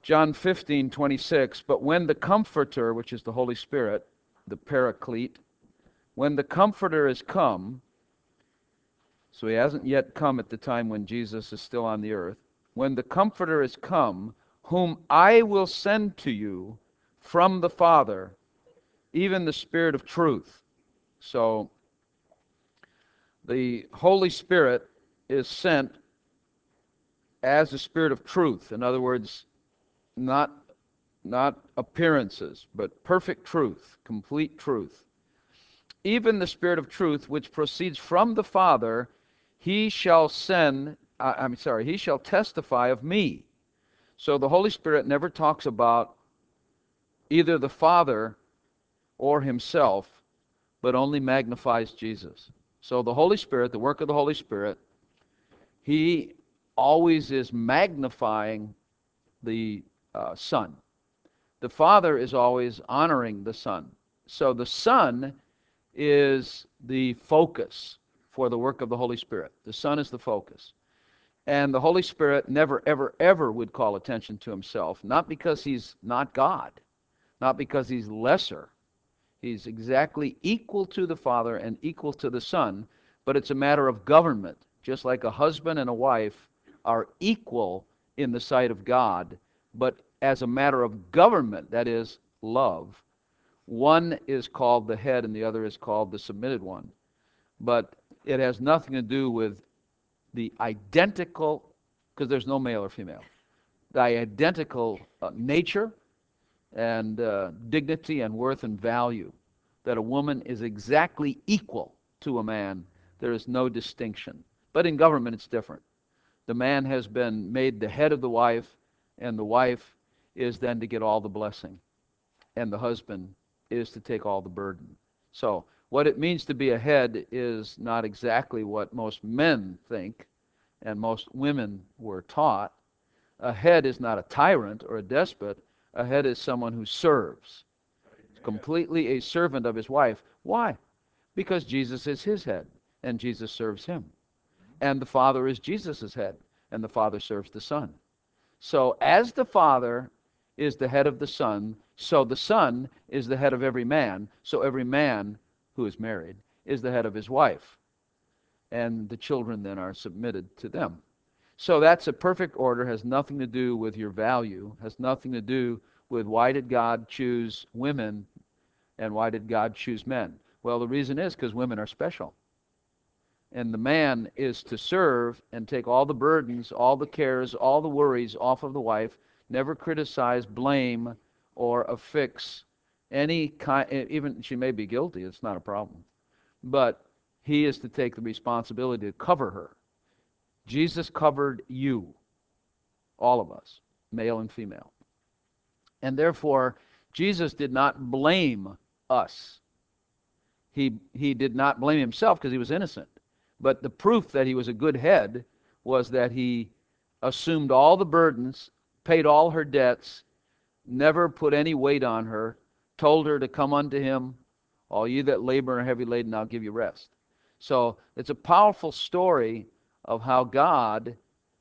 John 15:26, but when the Comforter, which is the Holy Spirit, the Paraclete, when the Comforter is come, so he hasn't yet come at the time when Jesus is still on the earth, when the Comforter is come, whom I will send to you from the Father, even the Spirit of truth. So the Holy Spirit is sent as the Spirit of truth. In other words, not appearances, but perfect truth, complete truth. Even the Spirit of truth, which proceeds from the Father, he shall he shall testify of me. So the Holy Spirit never talks about either the Father or himself, but only magnifies Jesus. So the Holy Spirit, the work of the Holy Spirit, he always is magnifying the Son. The Father is always honoring the Son. So the Son is the focus for the work of the Holy Spirit. The Son is the focus. And the Holy Spirit never, ever, ever would call attention to himself, not because he's not God, not because he's lesser. He's exactly equal to the Father and equal to the Son, but it's a matter of government. Just like a husband and a wife are equal in the sight of God, but as a matter of government, that is, love, one is called the head and the other is called the submitted one. But it has nothing to do with the identical, because there's no male or female, the identical nature and dignity and worth and value, that a woman is exactly equal to a man. There is no distinction. But in government, it's different. The man has been made the head of the wife, and the wife is then to get all the blessing, and the husband is to take all the burden. So what it means to be a head is not exactly what most men think and most women were taught. A head is not a tyrant or a despot. A head is someone who serves, completely a servant of his wife. Why? Because Jesus is his head, and Jesus serves him. And the Father is Jesus' head, and the Father serves the Son. So as the Father is the head of the Son, so the Son is the head of every man, so every man who is married is the head of his wife. And the children then are submitted to them. So that's a perfect order, has nothing to do with your value, has nothing to do with why did God choose women and why did God choose men. Well, the reason is because women are special. And the man is to serve and take all the burdens, all the cares, all the worries off of the wife, never criticize, blame, or affix any kind, even she may be guilty, it's not a problem. But he is to take the responsibility to cover her. Jesus covered you, all of us, male and female. And therefore, Jesus did not blame us. He did not blame himself because he was innocent. But the proof that he was a good head was that he assumed all the burdens, paid all her debts, never put any weight on her, told her to come unto him, all you that labor and are heavy laden, I'll give you rest. So it's a powerful story of how God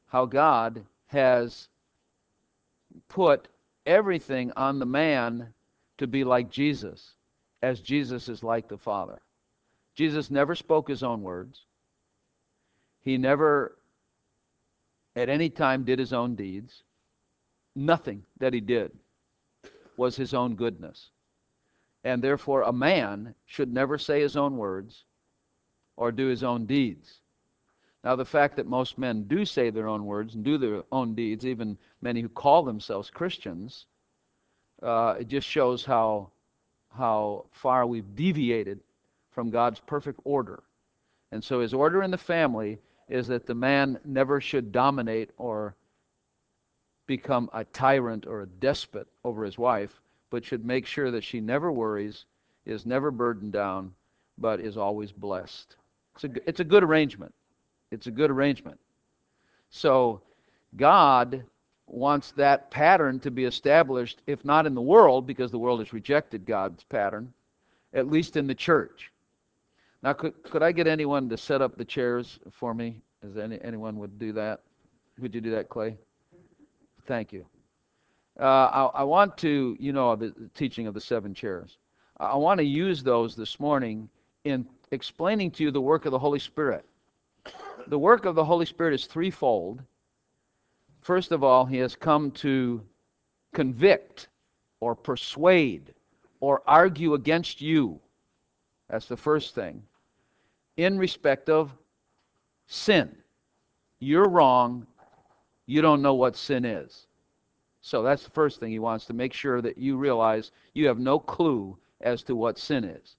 has put everything on the man to be like Jesus, as Jesus is like the Father. Jesus never spoke his own words. He never at any time did his own deeds. Nothing that he did was his own goodness. And therefore a man should never say his own words or do his own deeds. Now the fact that most men do say their own words and do their own deeds, even many who call themselves Christians, it just shows how far we've deviated from God's perfect order. And so his order in the family is that the man never should dominate or become a tyrant or a despot over his wife, but should make sure that she never worries, is never burdened down, but is always blessed. It's a good arrangement. It's a good arrangement. So God wants that pattern to be established, if not in the world, because the world has rejected God's pattern, at least in the church. Now, could I get anyone to set up the chairs for me? Anyone would do that? Would you do that, Clay? Thank you. I want to, the teaching of the seven chairs. I want to use those this morning in explaining to you the work of the Holy Spirit. The work of the Holy Spirit is threefold. First of all, He has come to convict or persuade or argue against you. That's the first thing. In respect of sin. You're wrong. You don't know what sin is. So that's the first thing He wants to make sure that you realize you have no clue as to what sin is.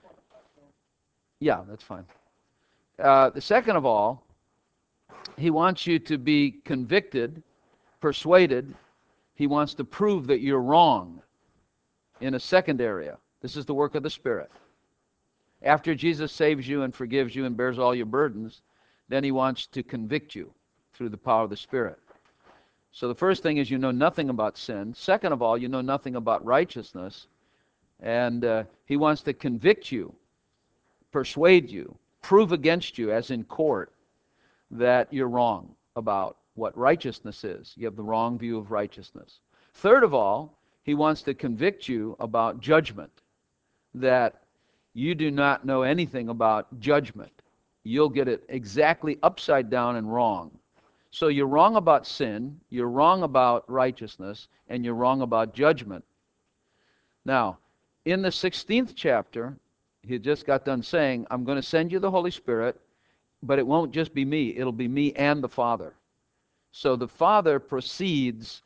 Yeah, that's fine. The second of all, He wants you to be convicted, persuaded. He wants to prove that you're wrong in a second area. This is the work of the Spirit. After Jesus saves you and forgives you and bears all your burdens, then He wants to convict you through the power of the Spirit. So the first thing is you know nothing about sin. Second of all, you know nothing about righteousness. And He wants to convict you, persuade you, prove against you, as in court, that you're wrong about what righteousness is. You have the wrong view of righteousness. Third of all, He wants to convict you about judgment, that you do not know anything about judgment. You'll get it exactly upside down and wrong. So you're wrong about sin, you're wrong about righteousness, and you're wrong about judgment. Now, in the 16th chapter, He just got done saying, I'm going to send you the Holy Spirit, but it won't just be me, it'll be me and the Father. So the Father proceeds,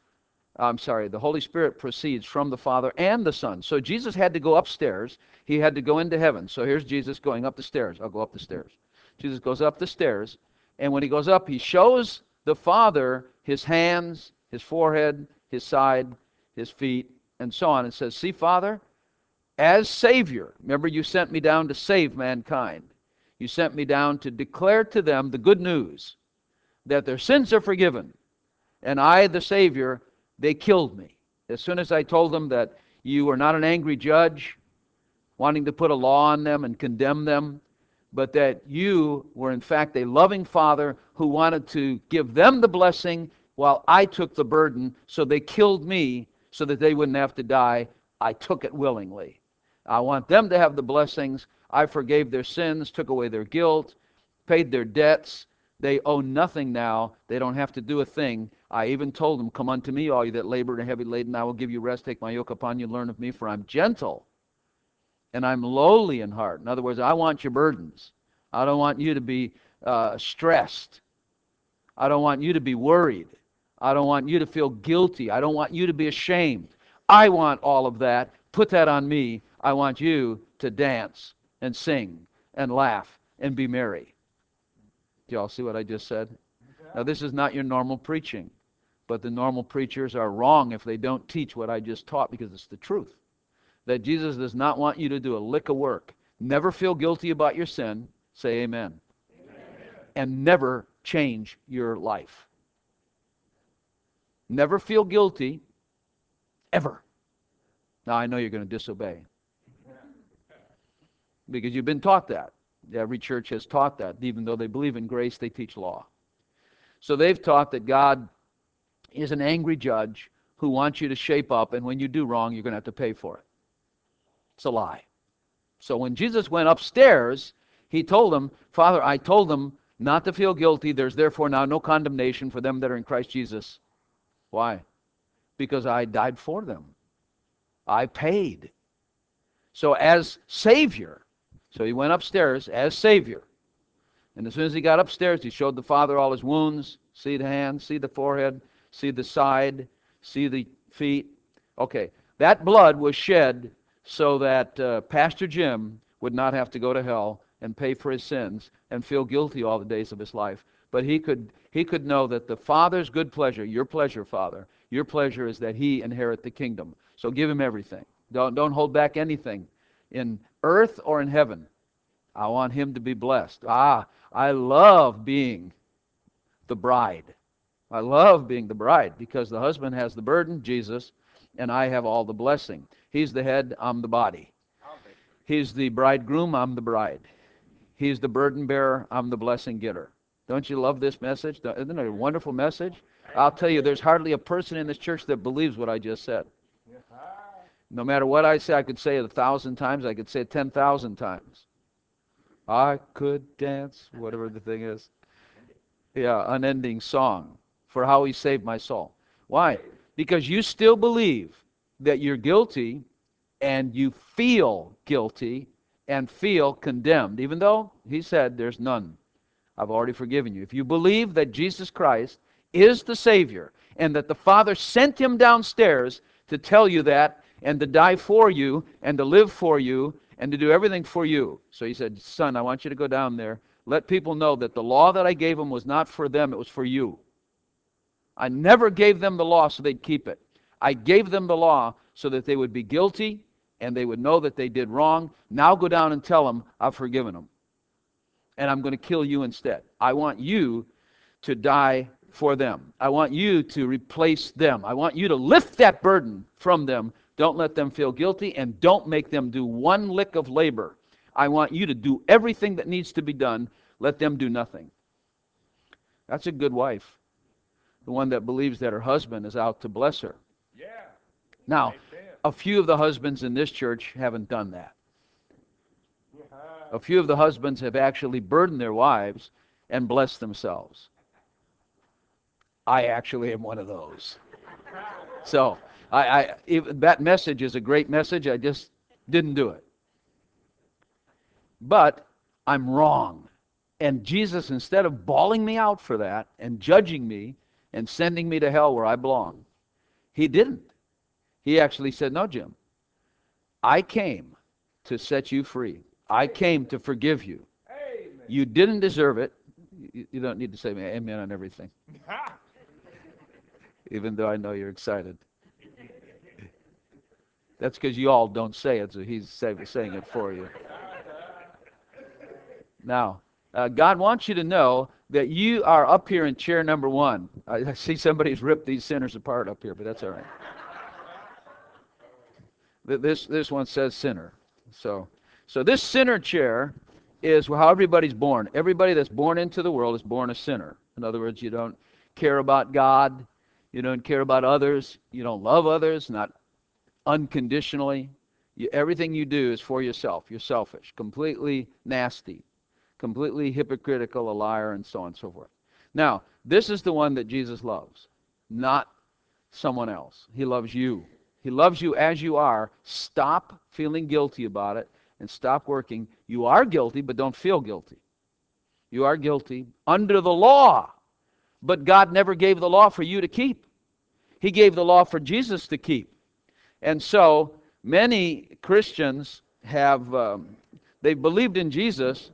the Holy Spirit proceeds from the Father and the Son. So Jesus had to go upstairs. He had to go into heaven. So here's Jesus going up the stairs. I'll go up the stairs. Jesus goes up the stairs, and when He goes up, He shows the Father His hands, His forehead, His side, His feet, and so on, and says, see, Father, as Savior, remember you sent me down to save mankind. You sent me down to declare to them the good news that their sins are forgiven. And I, the Savior, they killed me. As soon as I told them that you are not an angry judge wanting to put a law on them and condemn them, but that you were in fact a loving Father who wanted to give them the blessing while I took the burden, so they killed me so that they wouldn't have to die. I took it willingly. I want them to have the blessings. I forgave their sins, took away their guilt, paid their debts. They owe nothing now. They don't have to do a thing. I even told them, come unto me, all you that labor and are heavy laden, I will give you rest. Take my yoke upon you, learn of me, for I'm gentle and I'm lowly in heart. In other words, I want your burdens. I don't want you to be stressed. I don't want you to be worried. I don't want you to feel guilty. I don't want you to be ashamed. I want all of that. Put that on me. I want you to dance and sing and laugh and be merry. Do y'all see what I just said? Now, this is not your normal preaching, but the normal preachers are wrong if they don't teach what I just taught, because it's the truth. That Jesus does not want you to do a lick of work. Never feel guilty about your sin. Say amen. Amen. And never change your life. Never feel guilty, ever. Now, I know you're going to disobey, because you've been taught that. Every church has taught that. Even though they believe in grace, they teach law. So they've taught that God is an angry judge who wants you to shape up, and when you do wrong, you're going to have to pay for it. It's a lie. So when Jesus went upstairs, He told them, Father, I told them not to feel guilty. There's therefore now no condemnation for them that are in Christ Jesus. Why? Because I died for them. I paid. So as Savior, so He went upstairs as Savior. And as soon as He got upstairs, He showed the Father all His wounds. See the hands, see the forehead, see the side, see the feet. Okay, that blood was shed so that Pastor Jim would not have to go to hell and pay for his sins and feel guilty all the days of his life. But he could know that the Father's good pleasure, your pleasure, Father, your pleasure is that he inherit the kingdom. So give him everything. Don't hold back anything in earth or in heaven. I want him to be blessed. I love being the bride. I love being the bride because the husband has the burden, Jesus, and I have all the blessing. He's the head, I'm the body. He's the bridegroom, I'm the bride. He's the burden bearer, I'm the blessing getter. Don't you love this message? Isn't it a wonderful message? I'll tell you, there's hardly a person in this church that believes what I just said. No matter what I say, I could say it 1,000 times, I could say it 10,000 times. I could dance, whatever the thing is. Yeah, unending song for how he saved my soul. Why? Because you still believe that you're guilty and you feel guilty and feel condemned, even though he said there's none. I've already forgiven you. If you believe that Jesus Christ is the Savior and that the Father sent him downstairs to tell you that and to die for you and to live for you and to do everything for you. So he said, son, I want you to go down there. Let people know that the law that I gave them was not for them, it was for you. I never gave them the law so they'd keep it. I gave them the law so that they would be guilty and they would know that they did wrong. Now go down and tell them I've forgiven them. And I'm going to kill you instead. I want you to die for them. I want you to replace them. I want you to lift that burden from them. Don't let them feel guilty and don't make them do one lick of labor. I want you to do everything that needs to be done. Let them do nothing. That's a good wife. The one that believes that her husband is out to bless her. Yeah. Now, a few of the husbands in this church haven't done that. A few of the husbands have actually burdened their wives and blessed themselves. I actually am one of those. So, that message is a great message. I just didn't do it. But I'm wrong. And Jesus, instead of bawling me out for that and judging me and sending me to hell where I belong, he didn't. He actually said, no, Jim, I came to set you free. I came to forgive you. Amen. You didn't deserve it. You don't need to say amen on everything. Even though I know you're excited. That's because you all don't say it, so he's saying it for you. Now, God wants you to know that you are up here in chair number 1. I see somebody's ripped these sinners apart up here, but that's all right. This one says sinner. So this sinner chair is how everybody's born. Everybody that's born into the world is born a sinner. In other words, you don't care about God. You don't care about others. You don't love others, not unconditionally. Everything you do is for yourself. You're selfish, completely nasty, completely hypocritical, a liar, and so on and so forth. Now, this is the one that Jesus loves, not someone else. He loves you. He loves you as you are. Stop feeling guilty about it and stop working. You are guilty, but don't feel guilty. You are guilty under the law, but God never gave the law for you to keep. He gave the law for Jesus to keep. And so many Christians have, they've believed in Jesus,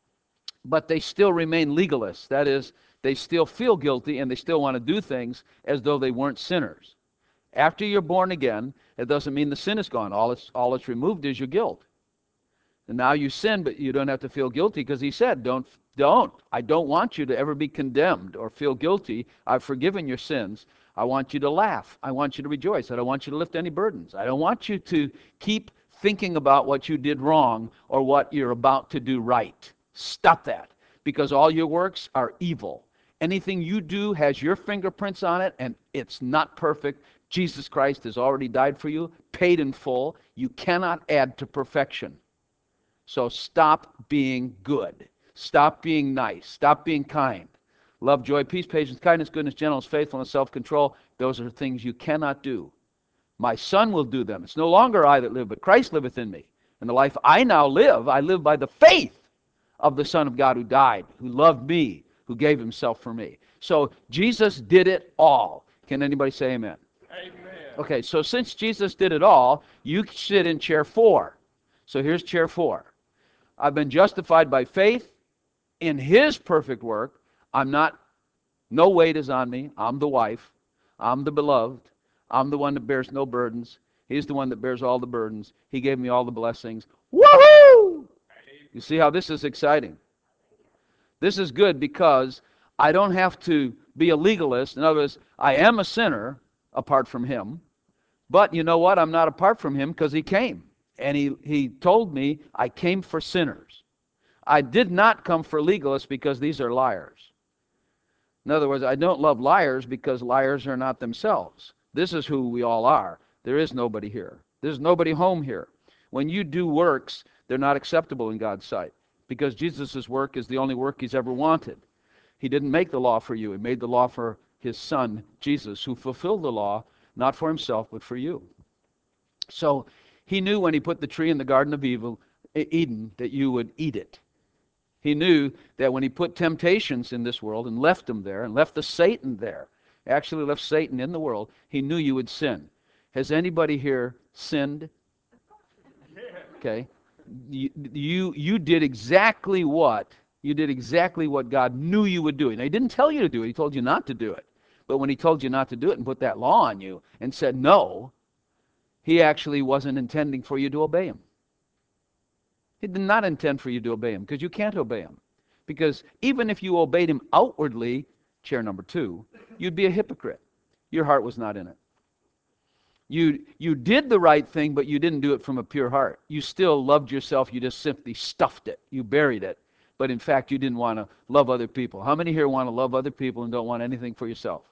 but they still remain legalists. That is, they still feel guilty and they still want to do things as though they weren't sinners. After you're born again, it doesn't mean the sin is gone. All it's removed is your guilt. And now you sin, but you don't have to feel guilty because he said, don't. I don't want you to ever be condemned or feel guilty. I've forgiven your sins. I want you to laugh. I want you to rejoice. I don't want you to lift any burdens. I don't want you to keep thinking about what you did wrong or what you're about to do right. Stop that, because all your works are evil. Anything you do has your fingerprints on it, and it's not perfect. Jesus Christ has already died for you, paid in full. You cannot add to perfection. So stop being good. Stop being nice. Stop being kind. Love, joy, peace, patience, kindness, goodness, gentleness, faithfulness, self-control. Those are things you cannot do. My Son will do them. It's no longer I that live, but Christ liveth in me. And the life I now live, I live by the faith of the Son of God who died, who loved me, who gave himself for me. So Jesus did it all. Can anybody say amen? Amen. Okay, so since Jesus did it all, you sit in chair 4. So here's chair 4. I've been justified by faith in his perfect work. No weight is on me. I'm the wife. I'm the beloved. I'm the one that bears no burdens. He's the one that bears all the burdens. He gave me all the blessings. Woohoo! You see how this is exciting? This is good because I don't have to be a legalist. In other words, I am a sinner apart from him. But you know what? I'm not apart from him because he came. And he told me I came for sinners. I did not come for legalists because these are liars. In other words, I don't love liars because liars are not themselves. This is who we all are. There is nobody here. There's nobody home here. When you do works, they're not acceptable in God's sight because Jesus' work is the only work he's ever wanted. He didn't make the law for you. He made the law for his son, Jesus, who fulfilled the law, not for himself, but for you. So he knew when he put the tree in the Garden of Eden that you would eat it. He knew that when he put temptations in this world and left them there and left the Satan there, actually left Satan in the world, he knew you would sin. Has anybody here sinned? Okay. You did exactly what? You did exactly what God knew you would do. Now, he didn't tell you to do it. He told you not to do it. But when he told you not to do it and put that law on you and said no, he actually wasn't intending for you to obey him. He did not intend for you to obey him because you can't obey him. Because even if you obeyed him outwardly, chair number 2, you'd be a hypocrite. Your heart was not in it. You did the right thing, but you didn't do it from a pure heart. You still loved yourself. You just simply stuffed it. You buried it. But in fact, you didn't want to love other people. How many here want to love other people and don't want anything for yourself?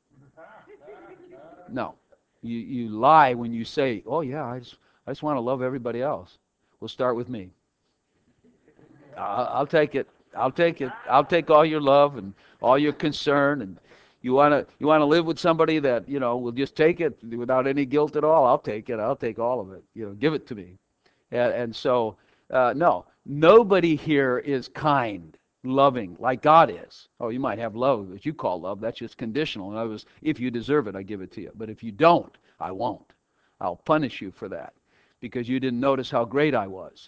No. You lie when you say, oh yeah, I just want to love everybody else. We'll start with me. I'll take it. I'll take it. I'll take all your love and all your concern, and you wanna live with somebody that will just take it without any guilt at all. I'll take it. I'll take all of it. Give it to me. And so no, nobody here is kind, loving like God is. Oh, you might have love that you call love. That's just conditional. In other words, if you deserve it, I give it to you. But if you don't, I won't. I'll punish you for that because you didn't notice how great I was.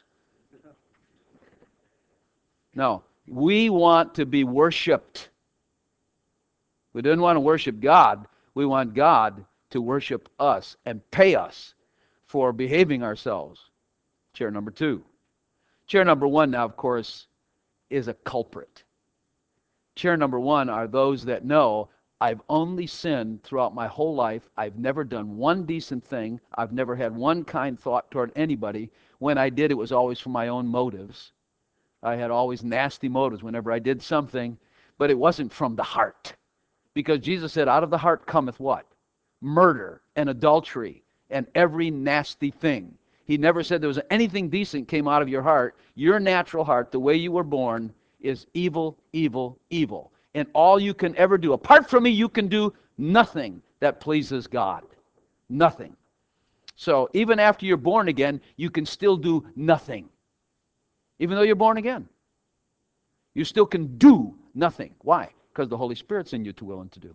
No, we want to be worshiped. We didn't want to worship God. We want God to worship us and pay us for behaving ourselves. Chair number 2. Chair number 1 now, of course, is a culprit. Chair number 1 are those that know I've only sinned throughout my whole life. I've never done one decent thing. I've never had one kind thought toward anybody. When I did, it was always for my own motives. I had always nasty motives whenever I did something, but it wasn't from the heart. Because Jesus said, out of the heart cometh what? Murder and adultery and every nasty thing. He never said there was anything decent came out of your heart. Your natural heart, the way you were born, is evil, evil, evil. And all you can ever do, apart from me, you can do nothing that pleases God. Nothing. So even after you're born again, you can still do nothing. Even though you're born again. You still can do nothing. Why? Because the Holy Spirit's in you to will and to do.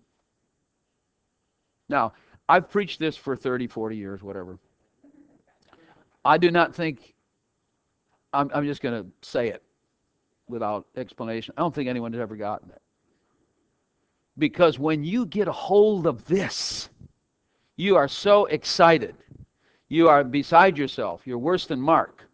Now, I've preached this for 30, 40 years, whatever. I do not think, I'm just going to say it without explanation. I don't think anyone has ever gotten it. Because when you get a hold of this, you are so excited. You are beside yourself. You're worse than Mark.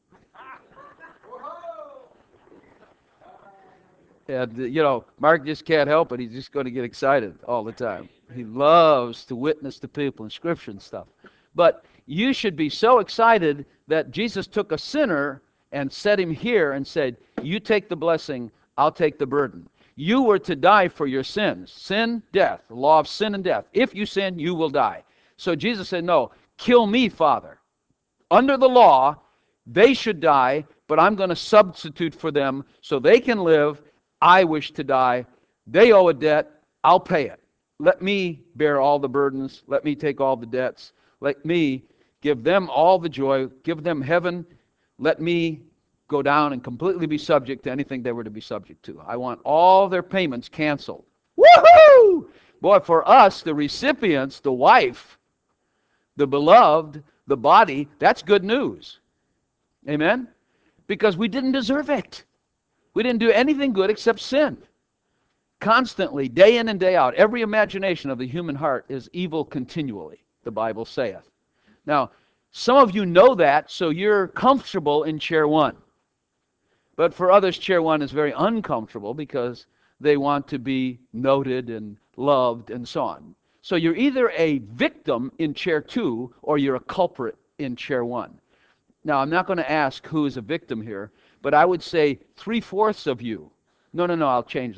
And, Mark just can't help it. He's just going to get excited all the time. He loves to witness to people in Scripture and stuff. But you should be so excited that Jesus took a sinner and set him here and said, you take the blessing, I'll take the burden. You were to die for your sins. Sin, death. The law of sin and death. If you sin, you will die. So Jesus said, no, kill me, Father. Under the law, they should die, but I'm going to substitute for them so they can live. I wish to die. They owe a debt. I'll pay it. Let me bear all the burdens. Let me take all the debts. Let me give them all the joy. Give them heaven. Let me go down and completely be subject to anything they were to be subject to. I want all their payments canceled. Woohoo! Boy, for us, the recipients, the wife, the beloved, the body, that's good news. Amen? Because we didn't deserve it. We didn't do anything good except sin. Constantly, day in and day out, every imagination of the human heart is evil continually, the Bible saith. Now, some of you know that, so you're comfortable in chair 1. But for others, chair 1 is very uncomfortable because they want to be noted and loved and so on. So you're either a victim in chair 2 or you're a culprit in chair 1. Now, I'm not going to ask who is a victim here, but I would say 3/4 of you. No, I'll change that.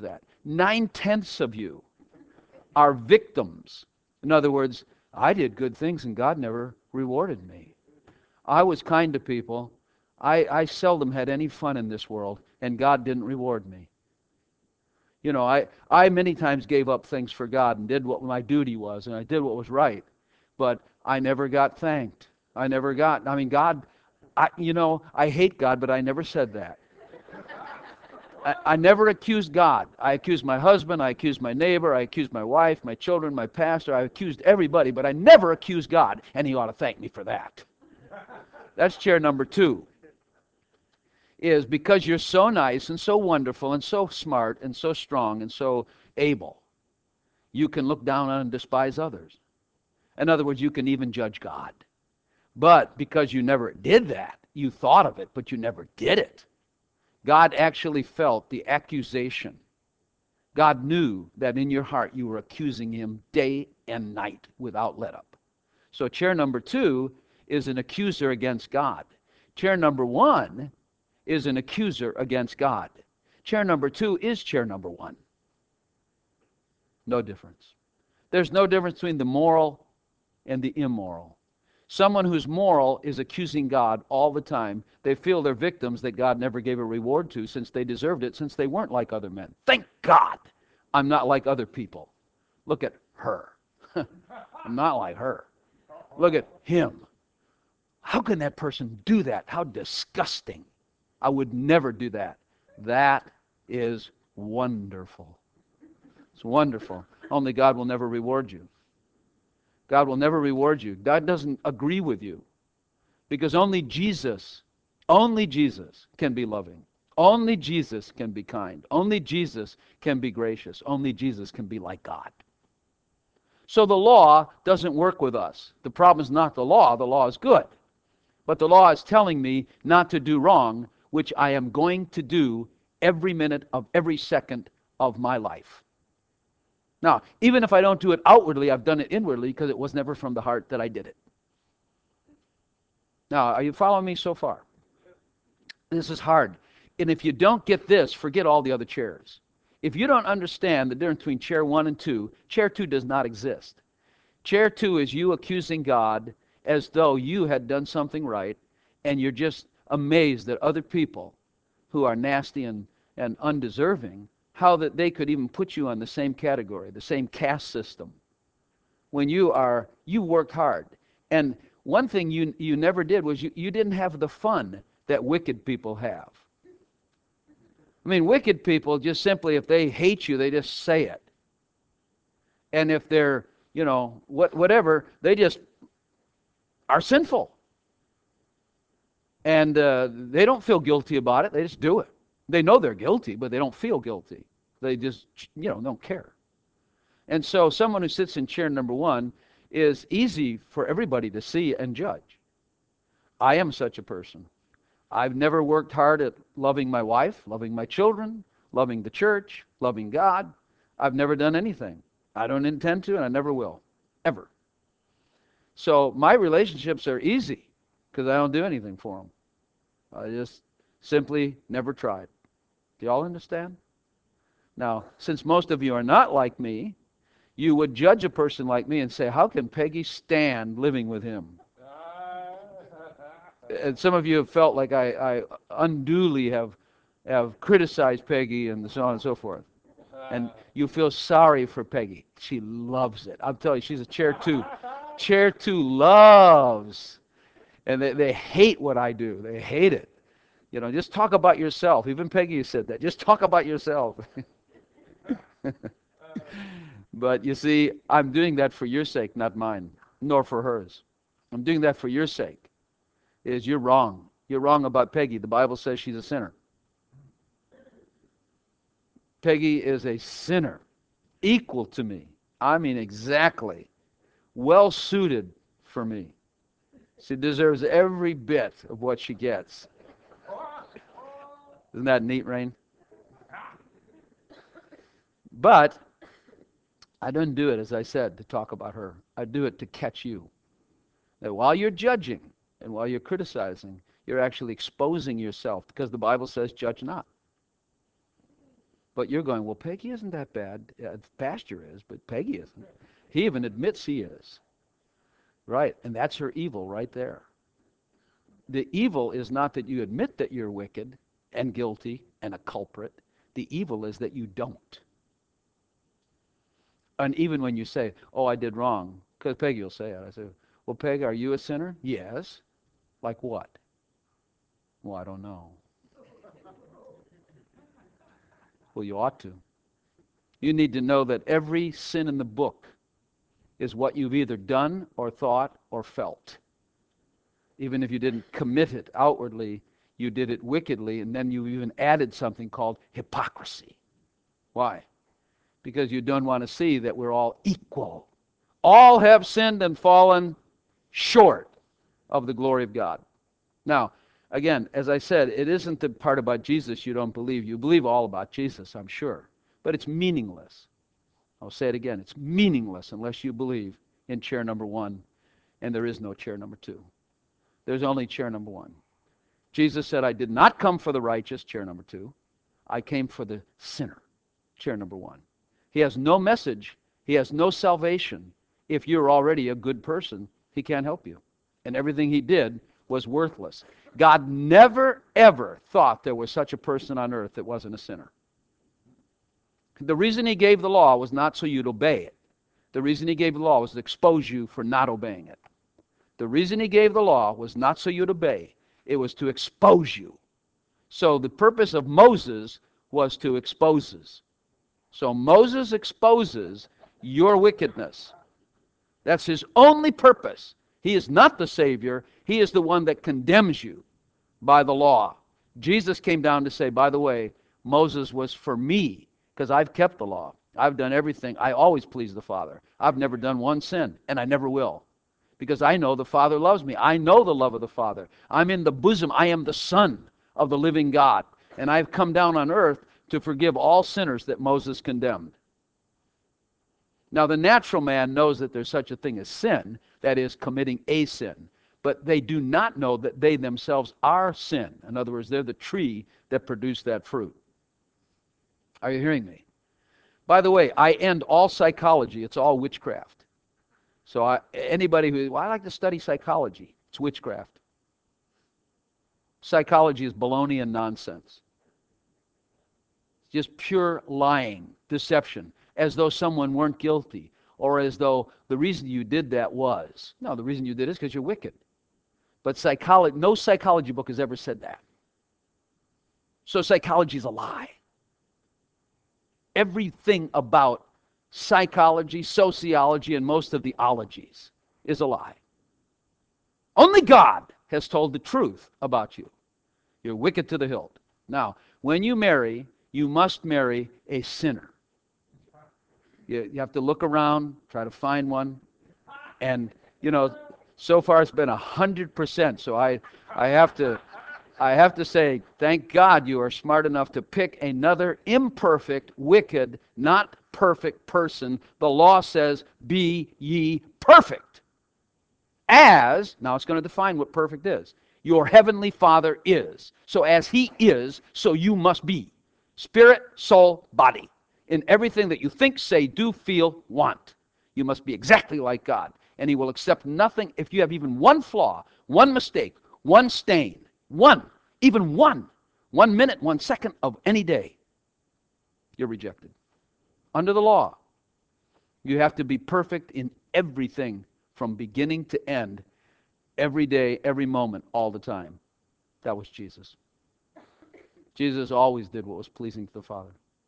9/10 of you are victims. In other words, I did good things and God never rewarded me. I was kind to people. I seldom had any fun in this world, and God didn't reward me. You know, I many times gave up things for God and did what my duty was, and I did what was right, but I never got thanked. I mean, God, I hate God, but I never said that. I never accused God. I accused my husband, I accused my neighbor, I accused my wife, my children, my pastor, I accused everybody, but I never accused God, and he ought to thank me for that. That's chair number 2, is because you're so nice and so wonderful and so smart and so strong and so able, you can look down on and despise others. In other words, you can even judge God. But because you never did that, you thought of it, but you never did it, God actually felt the accusation. God knew that in your heart you were accusing him day and night without let up. So chair number 2 is an accuser against God. Chair number 1 is an accuser against God. Chair number 2 is chair number 1. No difference. There's no difference between the moral and the immoral. Someone who's moral is accusing God all the time. They feel they're victims that God never gave a reward to since they deserved it, since they weren't like other men. Thank God I'm not like other people. Look at her. I'm not like her. Look at him. How can that person do that? How disgusting. I would never do that. That is wonderful. It's wonderful. Only God will never reward you. God will never reward you. God doesn't agree with you. Because only Jesus can be loving. Only Jesus can be kind. Only Jesus can be gracious. Only Jesus can be like God. So the law doesn't work with us. The problem is not the law is good. But the law is telling me not to do wrong, which I am going to do every minute of every second of my life. Now, even if I don't do it outwardly, I've done it inwardly because it was never from the heart that I did it. Now, are you following me so far? This is hard. And if you don't get this, forget all the other chairs. If you don't understand the difference between chair 1 and 2, chair 2 does not exist. Chair 2 is you accusing God as though you had done something right, and you're just amazed that other people who are nasty and undeserving, how that they could even put you on the same category, the same caste system, when you worked hard. And one thing you never did was you didn't have the fun that wicked people have. I mean, wicked people just simply, if they hate you, they just say it. And if they're, whatever, they just are sinful. And they don't feel guilty about it. They just do it. They know they're guilty, but they don't feel guilty. They just, don't care. And so someone who sits in chair number 1 is easy for everybody to see and judge. I am such a person. I've never worked hard at loving my wife, loving my children, loving the church, loving God. I've never done anything. I don't intend to, and I never will, ever. So my relationships are easy because I don't do anything for them. I just simply never tried. Do you all understand? Now, since most of you are not like me, you would judge a person like me and say, how can Peggy stand living with him? And some of you have felt like I unduly have criticized Peggy and so on and so forth. And you feel sorry for Peggy. She loves it. I'll tell you, she's a chair 2. Chair 2 loves. And they hate what I do. They hate it. Just talk about yourself. Even Peggy said that. Just talk about yourself. But you see, I'm doing that for your sake, not mine, nor for hers. I'm doing that for your sake. You're wrong. You're wrong about Peggy. The Bible says she's a sinner. Peggy is a sinner, equal to me. I mean, exactly. Well suited for me. She deserves every bit of what she gets. Isn't that neat, Rain? But I don't do it, as I said, to talk about her. I do it to catch you. That while you're judging and while you're criticizing, you're actually exposing yourself, because the Bible says, judge not. But you're going, well, Peggy isn't that bad. Yeah, Pastor is, but Peggy isn't. He even admits he is. Right, and that's her evil right there. The evil is not that you admit that you're wicked and guilty and a culprit. The evil is that you don't. And even when you say, oh, I did wrong, because Peggy will say it. I say, well, Peg, are you a sinner? Yes. Like what? Well, I don't know. Well, you ought to. You need to know that every sin in the book is what you've either done or thought or felt. Even if you didn't commit it outwardly, you did it wickedly, and then you even added something called hypocrisy. Why? Because you don't want to see that we're all equal. All have sinned and fallen short of the glory of God. Now, again, as I said, it isn't the part about Jesus you don't believe. You believe all about Jesus, I'm sure. But it's meaningless. I'll say it again. It's meaningless unless you believe in chair number one, and there is no chair number two. There's only chair number one. Jesus said, I did not come for the righteous, chair number two. I came for the sinner, chair number one. He has no message. He has no salvation. If you're already a good person, he can't help you. And everything he did was worthless. God never, ever thought there was such a person on earth that wasn't a sinner. The reason he gave the law was not so you'd obey it. The reason he gave the law was to expose you for not obeying it. The reason he gave the law was not so you'd obey. It was to expose you. So the purpose of Moses was to expose us. So Moses exposes your wickedness. That's his only purpose. He is not the Savior. He is the one that condemns you by the law. Jesus came down to say, by the way, Moses was for me because I've kept the law. I've done everything. I always please the Father. I've never done one sin, and I never will, because I know the Father loves me. I know the love of the Father. I'm in the bosom. I am the Son of the living God, and I've come down on earth to forgive all sinners that Moses condemned. Now, the natural man knows that there's such a thing as sin, that is, committing a sin. But they do not know that they themselves are sin. In other words, they're the tree that produced that fruit. Are you hearing me? By the way, I end all psychology. It's all witchcraft. So anybody who, well, I like to study psychology, it's witchcraft. Psychology is baloney and nonsense. It's just pure lying, deception, as though someone weren't guilty, or as though the reason you did that was. No, the reason you did it is because you're wicked. But no psychology book has ever said that. So psychology is a lie. Everything about psychology, sociology, and most of the ologies is a lie. Only God has told the truth about you. You're wicked to the hilt. Now, when you marry, you must marry a sinner. You have to look around, try to find one. And, so far it's been 100%. So I have to say, thank God you are smart enough to pick another imperfect, wicked, not perfect person. The law says, be ye perfect. Now it's going to define what perfect is. Your heavenly Father is. So as he is, so you must be. Spirit, soul, body. In everything that you think, say, do, feel, want. You must be exactly like God. And he will accept nothing if you have even one flaw, one mistake, one stain, even one 1 minute, 1 second of any day. You're rejected. Under the law, you have to be perfect in everything from beginning to end, every day, every moment, all the time. That was Jesus. Jesus always did what was pleasing to the Father.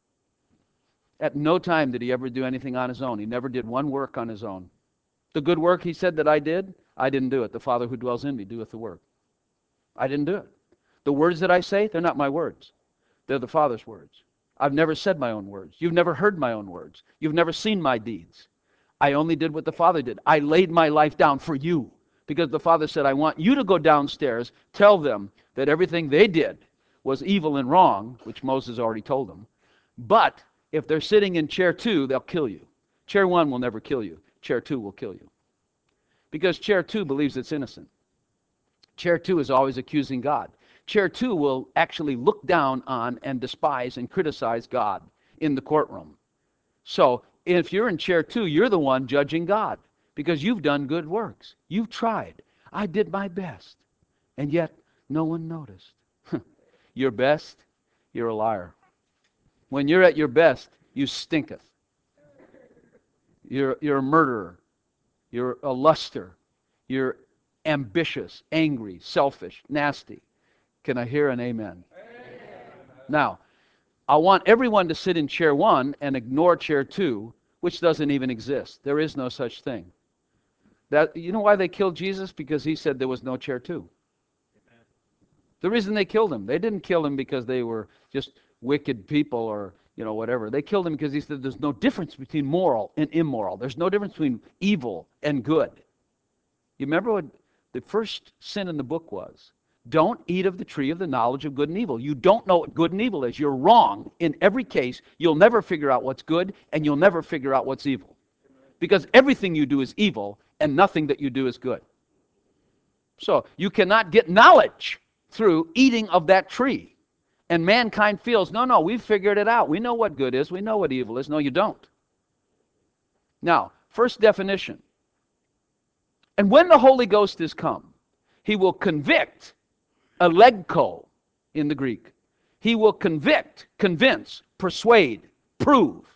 At no time did he ever do anything on his own. He never did one work on his own. The good work he said that I didn't do it. The Father who dwells in me doeth the work. I didn't do it. The words that I say, they're not my words. They're the Father's words. I've never said my own words. You've never heard my own words. You've never seen my deeds. I only did what the Father did. I laid my life down for you because the Father said, I want you to go downstairs, tell them that everything they did was evil and wrong, which Moses already told them. But if they're sitting in chair 2, they'll kill you. Chair 1 will never kill you. Chair 2 will kill you. Because chair 2 believes it's innocent. Chair 2 is always accusing God. Chair 2 will actually look down on and despise and criticize God. in the courtroom. So if you're in chair 2, you're the one judging God because you've done good works. You've tried. I did my best. And yet no one noticed. Your best, you're a liar. When you're at your best, you stinketh. You're a murderer. You're a luster. You're ambitious, angry, selfish, nasty. Can I hear an amen? Now, I want everyone to sit in chair 1 and ignore chair 2, which doesn't even exist. There is no such thing. You know why they killed Jesus? Because he said there was no chair 2. The reason they killed him, they didn't kill him because they were just wicked people or whatever. They killed him because he said there's no difference between moral and immoral. There's no difference between evil and good. You remember what the first sin in the book was? Don't eat of the tree of the knowledge of good and evil. You don't know what good and evil is. You're wrong in every case. You'll never figure out what's good, and you'll never figure out what's evil. Because everything you do is evil, and nothing that you do is good. So you cannot get knowledge through eating of that tree. And mankind feels, no, we've figured it out. We know what good is. We know what evil is. No, you don't. Now, first definition. And when the Holy Ghost is come, he will convict, elegko in the Greek. He will convict, convince, persuade, prove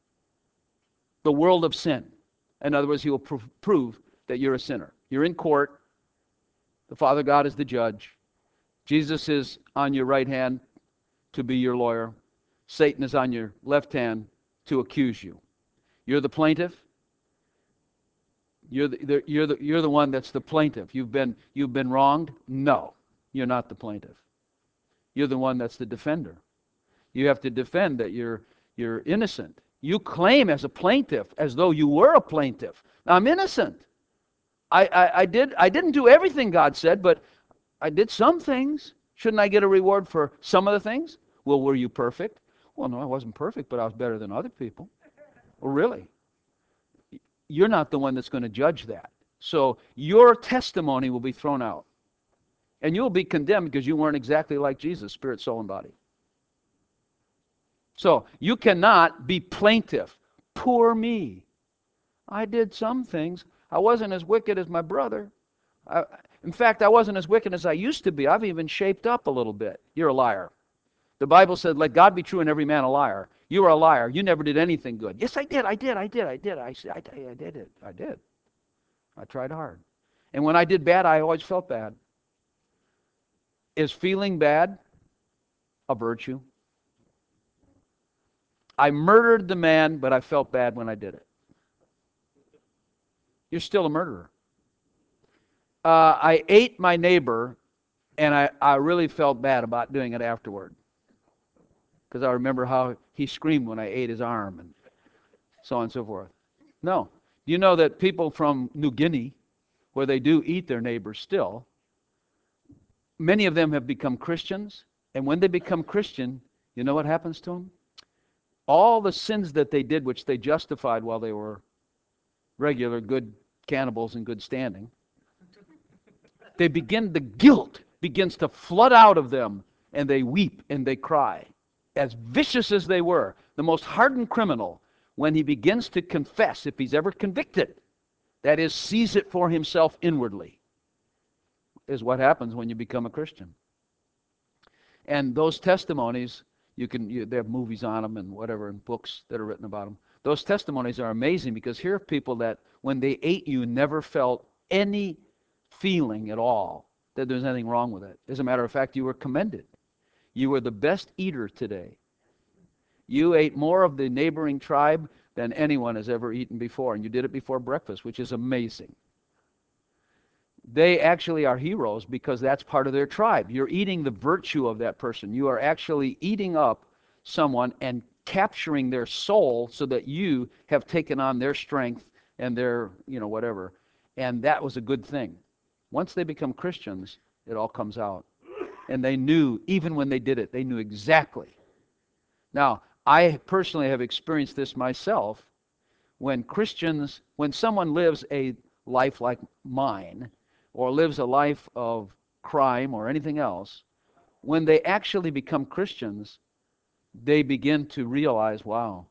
the world of sin. In other words, he will prove that you're a sinner. You're in court. The Father God is the judge. Jesus is on your right hand to be your lawyer. Satan is on your left hand to accuse you. You're the plaintiff. You're the one that's the plaintiff. You've been wronged? No, you're not the plaintiff. You're the one that's the defender. You have to defend that you're innocent. You claim as a plaintiff as though you were a plaintiff. Now, I'm innocent. I didn't do everything God said, but I did some things. Shouldn't I get a reward for some of the things? Well, were you perfect? Well, no, I wasn't perfect, but I was better than other people. Well, really? You're not the one that's going to judge that. So your testimony will be thrown out. And you'll be condemned because you weren't exactly like Jesus, spirit, soul, and body. So you cannot be plaintiff. Poor me. I did some things. I wasn't as wicked as my brother. In fact, I wasn't as wicked as I used to be. I've even shaped up a little bit. You're a liar. The Bible said, let God be true and every man a liar. You are a liar. You never did anything good. Yes, I did. I did it. I did. I tried hard. And when I did bad, I always felt bad. Is feeling bad a virtue? I murdered the man, but I felt bad when I did it. You're still a murderer. I ate my neighbor, and I really felt bad about doing it afterward. Because I remember how he screamed when I ate his arm and so on and so forth. No. You know that people from New Guinea, where they do eat their neighbors still, many of them have become Christians, and when they become Christian, you know what happens to them? All the sins that they did, which they justified while they were regular good cannibals in good standing, the guilt begins to flood out of them, and they weep and they cry. As vicious as they were, the most hardened criminal, when he begins to confess, if he's ever convicted, that is, sees it for himself inwardly, is what happens when you become a Christian. And those testimonies, they have movies on them and whatever, and books that are written about them. Those testimonies are amazing because here are people that when they ate you never felt any feeling at all that there's anything wrong with it. As a matter of fact, you were commended. You were the best eater today. You ate more of the neighboring tribe than anyone has ever eaten before, and you did it before breakfast, which is amazing. They actually are heroes because that's part of their tribe. You're eating the virtue of that person. You are actually eating up someone and capturing their soul so that you have taken on their strength and their, whatever. And that was a good thing. Once they become Christians, it all comes out. And they knew, even when they did it, they knew exactly. Now, I personally have experienced this myself. When someone lives a life like mine, or lives a life of crime or anything else, when they actually become Christians, they begin to realize, wow,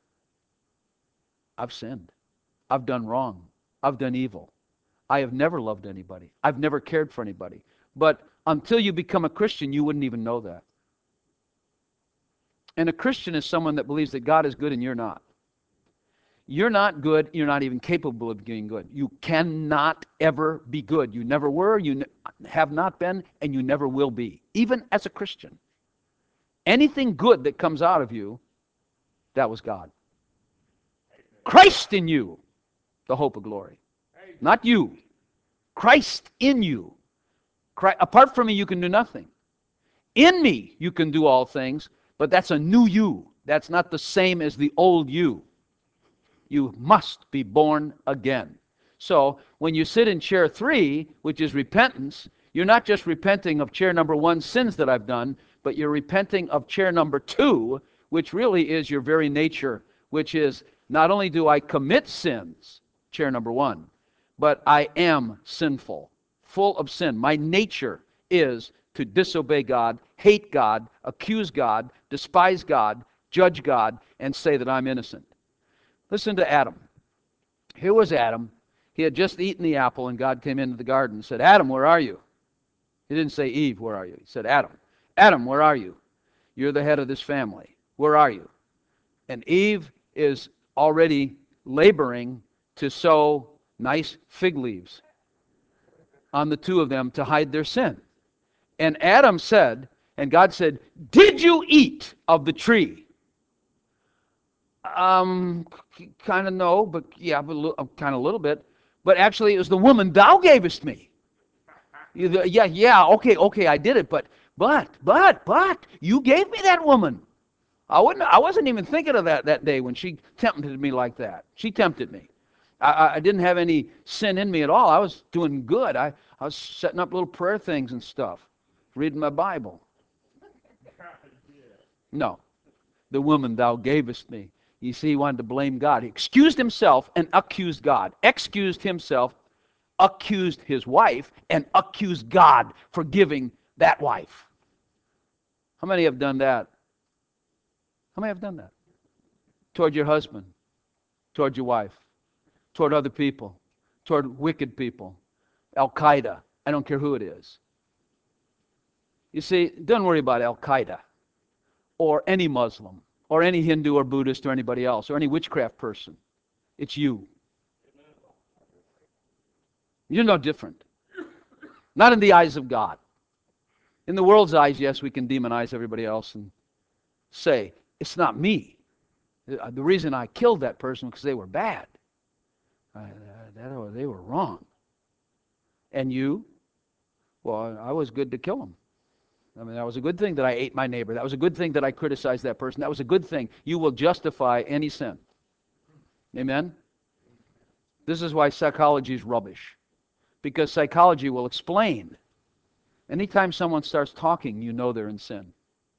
I've sinned. I've done wrong. I've done evil. I have never loved anybody. I've never cared for anybody. But until you become a Christian, you wouldn't even know that. And a Christian is someone that believes that God is good and you're not. You're not good. You're not even capable of being good. You cannot ever be good. You never were, have not been, and you never will be, even as a Christian. Anything good that comes out of you, that was God. Christ in you, the hope of glory. Not you. Christ in you. Apart from me, you can do nothing. In me, you can do all things, but that's a new you. That's not the same as the old you. You must be born again. So when you sit in chair 3, which is repentance, you're not just repenting of chair number 1, sins that I've done, but you're repenting of chair number 2, which really is your very nature, which is not only do I commit sins, chair number 1, but I am sinful, full of sin. My nature is to disobey God, hate God, accuse God, despise God, judge God, and say that I'm innocent. Listen to Adam. Here was Adam. He had just eaten the apple, and God came into the garden and said, Adam, where are you? He didn't say, Eve, where are you? He said, Adam. Adam, where are you? You're the head of this family. Where are you? And Eve is already laboring to sew nice fig leaves on the two of them to hide their sin. And Adam said, and God said, did you eat of the tree? Kind of no, but yeah, but kind of a little bit. But actually, it was the woman thou gavest me. Yeah, okay, I did it, but you gave me that woman. I wasn't even thinking of that day when she tempted me like that. She tempted me. I didn't have any sin in me at all. I was doing good. I was setting up little prayer things and stuff, reading my Bible. No, the woman thou gavest me. You see, he wanted to blame God. He excused himself and accused God. Excused himself, accused his wife, and accused God for giving that wife. How many have done that? How many have done that? Toward your husband, toward your wife, toward other people, toward wicked people, Al-Qaeda. I don't care who it is. You see, don't worry about Al-Qaeda or any Muslim or any Hindu or Buddhist or anybody else or any witchcraft person. It's you. You're no different. Not in the eyes of God. In the world's eyes, yes, we can demonize everybody else and say, it's not me. The reason I killed that person was because they were bad. They were wrong. And you? Well, I was good to kill them. I mean, that was a good thing that I ate my neighbor. That was a good thing that I criticized that person. That was a good thing. You will justify any sin. Amen? This is why psychology is rubbish. Because psychology will explain. Anytime someone starts talking, you know they're in sin.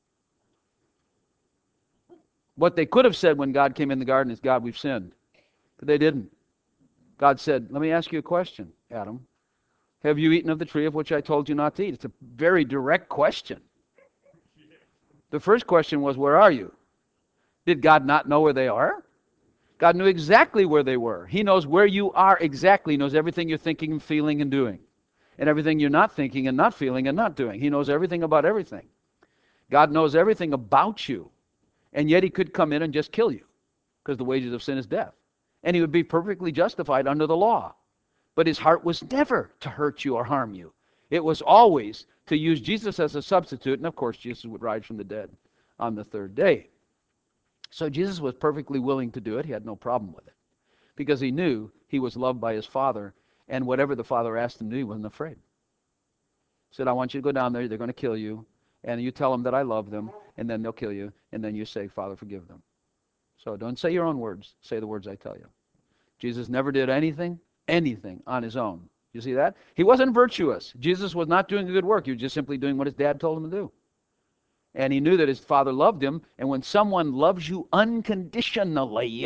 What they could have said when God came in the garden is, God, we've sinned. But they didn't. God said, let me ask you a question, Adam. Have you eaten of the tree of which I told you not to eat? It's a very direct question. The first question was, where are you? Did God not know where they are? God knew exactly where they were. He knows where you are exactly. He knows everything you're thinking and feeling and doing. And everything you're not thinking and not feeling and not doing. He knows everything about everything. God knows everything about you. And yet he could come in and just kill you. Because the wages of sin is death. And he would be perfectly justified under the law. But his heart was never to hurt you or harm you. It was always to use Jesus as a substitute. And of course, Jesus would rise from the dead on the third day. So Jesus was perfectly willing to do it. He had no problem with it. Because he knew he was loved by his Father. And whatever the Father asked him to do, he wasn't afraid. He said, I want you to go down there. They're going to kill you. And you tell them that I love them. And then they'll kill you. And then you say, Father, forgive them. So don't say your own words. Say the words I tell you. Jesus never did anything on his own. You see that? He wasn't virtuous. Jesus was not doing a good work. He was just simply doing what his dad told him to do. And he knew that his Father loved him. And when someone loves you unconditionally,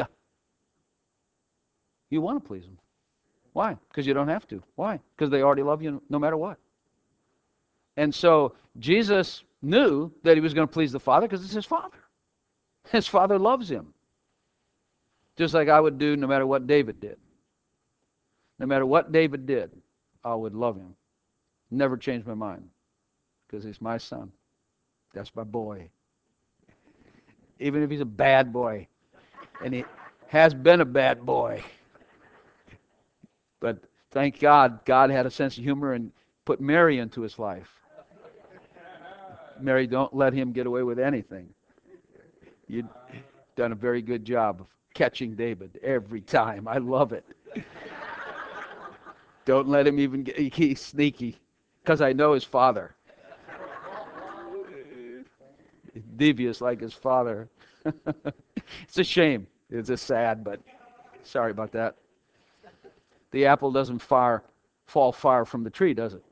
you want to please them. Why? Because you don't have to. Why? Because they already love you no matter what. And so Jesus knew that he was going to please the Father because it's his Father. His Father loves him. Just like I would do no matter what David did. No matter what David did, I would love him. Never change my mind. Because he's my son. That's my boy. Even if he's a bad boy. And he has been a bad boy. But thank God, God had a sense of humor and put Mary into his life. Mary, don't let him get away with anything. You've done a very good job of catching David every time. I love it. Don't let him even get, he's sneaky, because I know his father. Devious like his father. It's a shame. It's just sad, but sorry about that. The apple doesn't fall far from the tree, does it?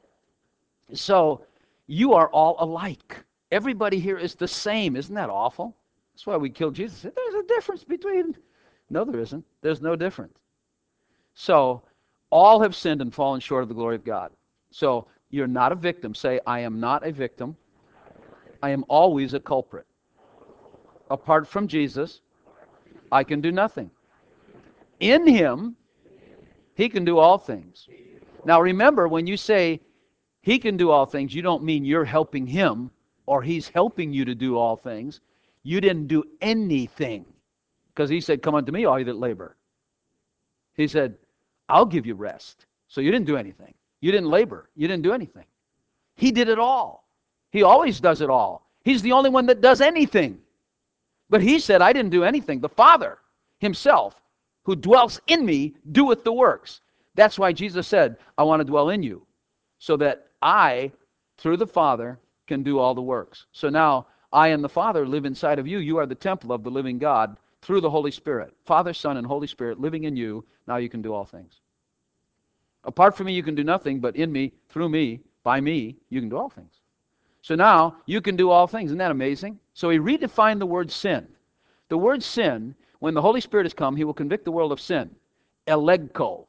So you are all alike. Everybody here is the same. Isn't that awful? That's why we killed Jesus. There's a difference between... No, there isn't. There's no difference. So all have sinned and fallen short of the glory of God. So you're not a victim. Say, I am not a victim. I am always a culprit. Apart from Jesus, I can do nothing. In him, he can do all things. Now remember, when you say he can do all things, you don't mean you're helping him or he's helping you to do all things. You didn't do anything. Because he said, come unto me, all you that labor. He said, I'll give you rest. So you didn't do anything. You didn't labor. You didn't do anything. He did it all. He always does it all. He's the only one that does anything. But he said, I didn't do anything. The Father himself, who dwells in me, doeth the works. That's why Jesus said, I want to dwell in you, so that I, through the Father, can do all the works. So now, I and the Father live inside of you. You are the temple of the living God through the Holy Spirit. Father, Son, and Holy Spirit living in you. Now you can do all things. Apart from me, you can do nothing, but in me, through me, by me, you can do all things. So now, you can do all things. Isn't that amazing? So he redefined the word sin. The word sin, when the Holy Spirit has come, he will convict the world of sin. Elegko.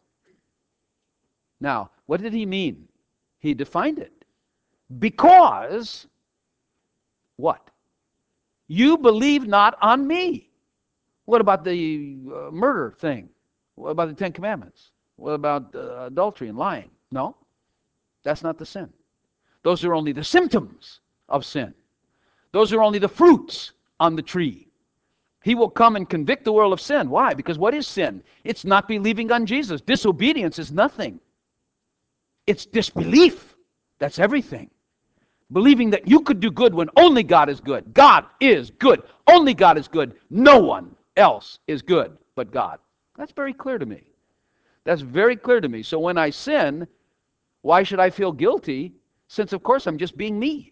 Now, what did he mean? He defined it. Because, what? You believe not on me. What about the murder thing? What about the Ten Commandments? What about adultery and lying? No, that's not the sin. Those are only the symptoms of sin. Those are only the fruits on the tree. He will come and convict the world of sin. Why? Because what is sin? It's not believing on Jesus. Disobedience is nothing. It's disbelief. That's everything. Believing that you could do good when only God is good. God is good. Only God is good. No one else is good but God. That's very clear to me. That's very clear to me. So when I sin, why should I feel guilty? Since, of course, I'm just being me.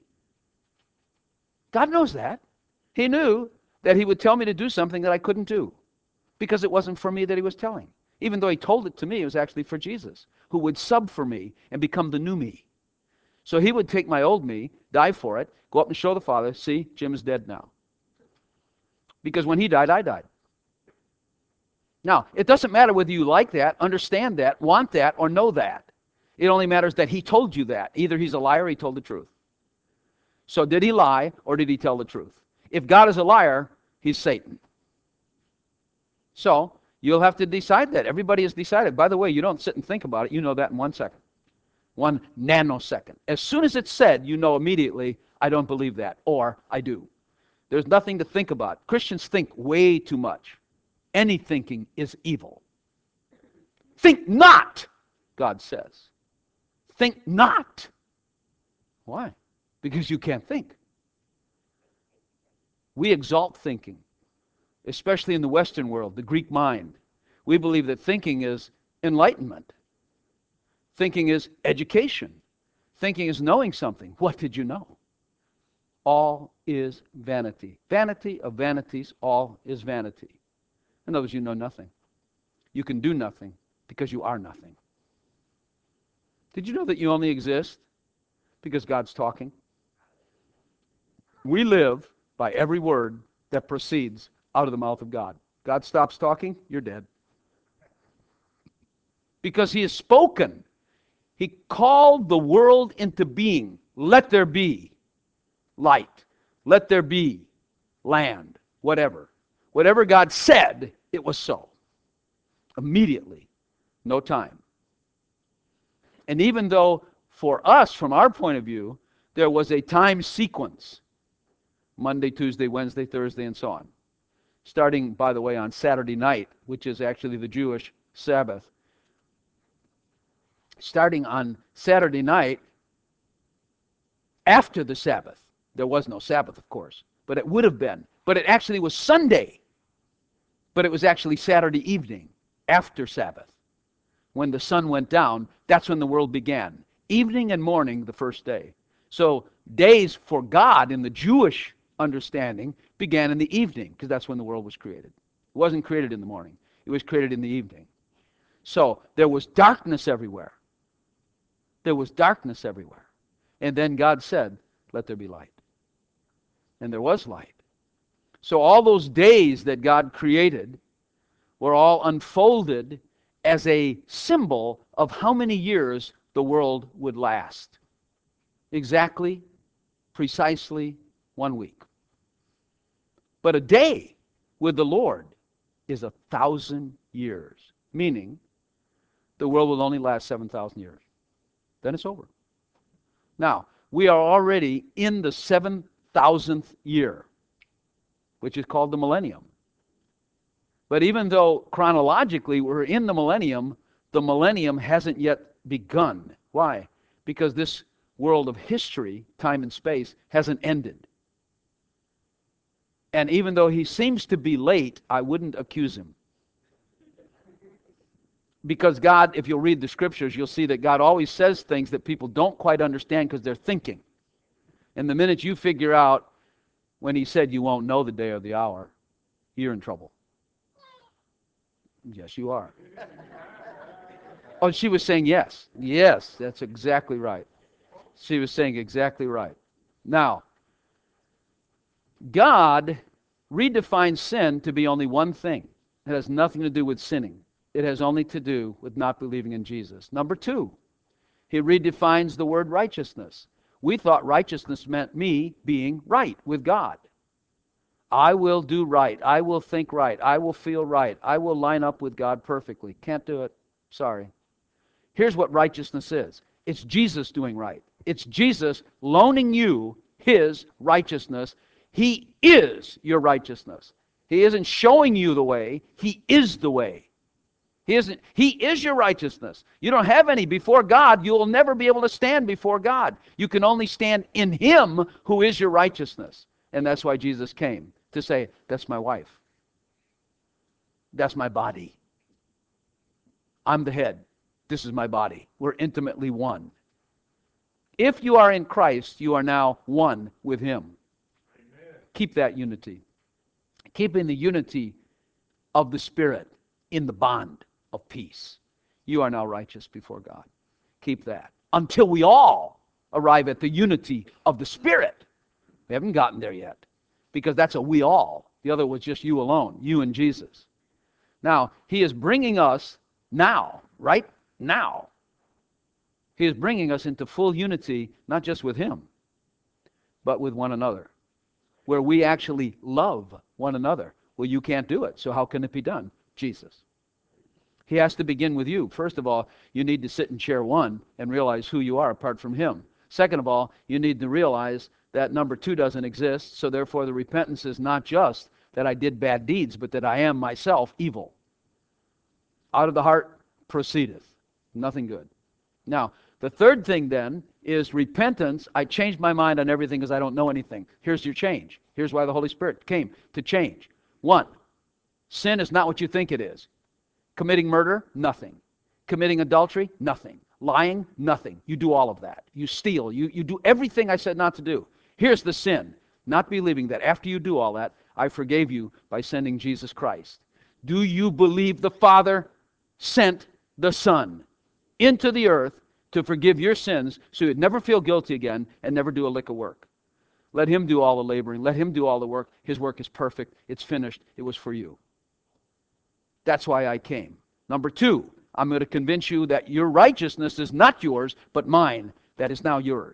God knows that. He knew that he would tell me to do something that I couldn't do because it wasn't for me that he was telling. Even though he told it to me, it was actually for Jesus, who would sub for me and become the new me. So he would take my old me, die for it, go up and show the Father, see, Jim is dead now. Because when he died, I died. Now, it doesn't matter whether you like that, understand that, want that, or know that. It only matters that he told you that. Either he's a liar or he told the truth. So did he lie or did he tell the truth? If God is a liar, he's Satan. So you'll have to decide that. Everybody has decided. By the way, you don't sit and think about it. You know that in 1 second. 1 nanosecond. As soon as it's said, you know immediately, I don't believe that, or I do. There's nothing to think about. Christians think way too much. Any thinking is evil. Think not, God says. Think not. Why? Because you can't think. We exalt thinking, especially in the Western world, the Greek mind. We believe that thinking is enlightenment. Thinking is education. Thinking is knowing something. What did you know? All is vanity. Vanity of vanities, all is vanity. In other words, you know nothing. You can do nothing because you are nothing. Did you know that you only exist because God's talking? We live by every word that proceeds out of the mouth of God. God stops talking, you're dead. Because he has spoken. He called the world into being. Let there be light. Let there be land. whatever. Whatever God said, it was so. Immediately. No time. And even though for us, from our point of view, there was a time sequence, Monday, Tuesday, Wednesday, Thursday, and so on, starting, by the way, on Saturday night, which is actually the Jewish Sabbath. Starting on Saturday night, after the Sabbath. There was no Sabbath, of course, but it would have been. But it actually was Sunday. But it was actually Saturday evening, after Sabbath. When the sun went down, that's when the world began. Evening and morning, the first day. So days for God in the Jewish understanding began in the evening, because that's when the world was created. It wasn't created in the morning. It was created in the evening. So there was darkness everywhere. There was darkness everywhere. And then God said, let there be light. And there was light. So all those days that God created were all unfolded as a symbol of how many years the world would last. Exactly, precisely 1 week. But a day with the Lord is 1,000 years, meaning the world will only last 7,000 years. Then it's over. Now, we are already in the 7,000th year, which is called the millennium. But even though chronologically we're in the millennium hasn't yet begun. Why? Because this world of history, time and space, hasn't ended. And even though he seems to be late, I wouldn't accuse him. Because God, if you'll read the scriptures, you'll see that God always says things that people don't quite understand because they're thinking. And the minute you figure out when he said you won't know the day or the hour, you're in trouble. Yes, you are. Oh, she was saying yes. Yes, that's exactly right. She was saying exactly right. Now, God redefines sin to be only one thing. It has nothing to do with sinning. It has only to do with not believing in Jesus. Number two, he redefines the word righteousness. We thought righteousness meant me being right with God. I will do right. I will think right. I will feel right. I will line up with God perfectly. Can't do it. Sorry. Here's what righteousness is. It's Jesus doing right. It's Jesus loaning you his righteousness. He is your righteousness. He isn't showing you the way. He is the way. He is your righteousness. You don't have any before God. You will never be able to stand before God. You can only stand in him who is your righteousness. And that's why Jesus came, to say, that's my wife. That's my body. I'm the head. This is my body. We're intimately one. If you are in Christ, you are now one with him. Amen. Keep that unity. Keeping the unity of the Spirit in the bond of peace. You are now righteous before God. Keep that. Until we all arrive at the unity of the Spirit. We haven't gotten there yet. Because that's a we all. The other was just you alone. You and Jesus. Now, he is bringing us now, right now. He is bringing us into full unity, not just with him, but with one another. Where we actually love one another. Well, you can't do it, so how can it be done? Jesus. He has to begin with you. First of all, you need to sit in chair one and realize who you are apart from him. Second of all, you need to realize that number two doesn't exist, so therefore the repentance is not just that I did bad deeds, but that I am myself evil. Out of the heart proceedeth nothing good. Now, the third thing then is repentance. I changed my mind on everything because I don't know anything. Here's your change. Here's why the Holy Spirit came, to change. One, sin is not what you think it is. Committing murder, nothing. Committing adultery, nothing. Lying, nothing. You do all of that. You steal. You do everything I said not to do. Here's the sin. Not believing that after you do all that, I forgave you by sending Jesus Christ. Do you believe the Father sent the Son into the earth to forgive your sins so you'd never feel guilty again and never do a lick of work? Let him do all the laboring. Let him do all the work. His work is perfect. It's finished. It was for you. That's why I came. Number two, I'm going to convince you that your righteousness is not yours, but mine, that is now yours.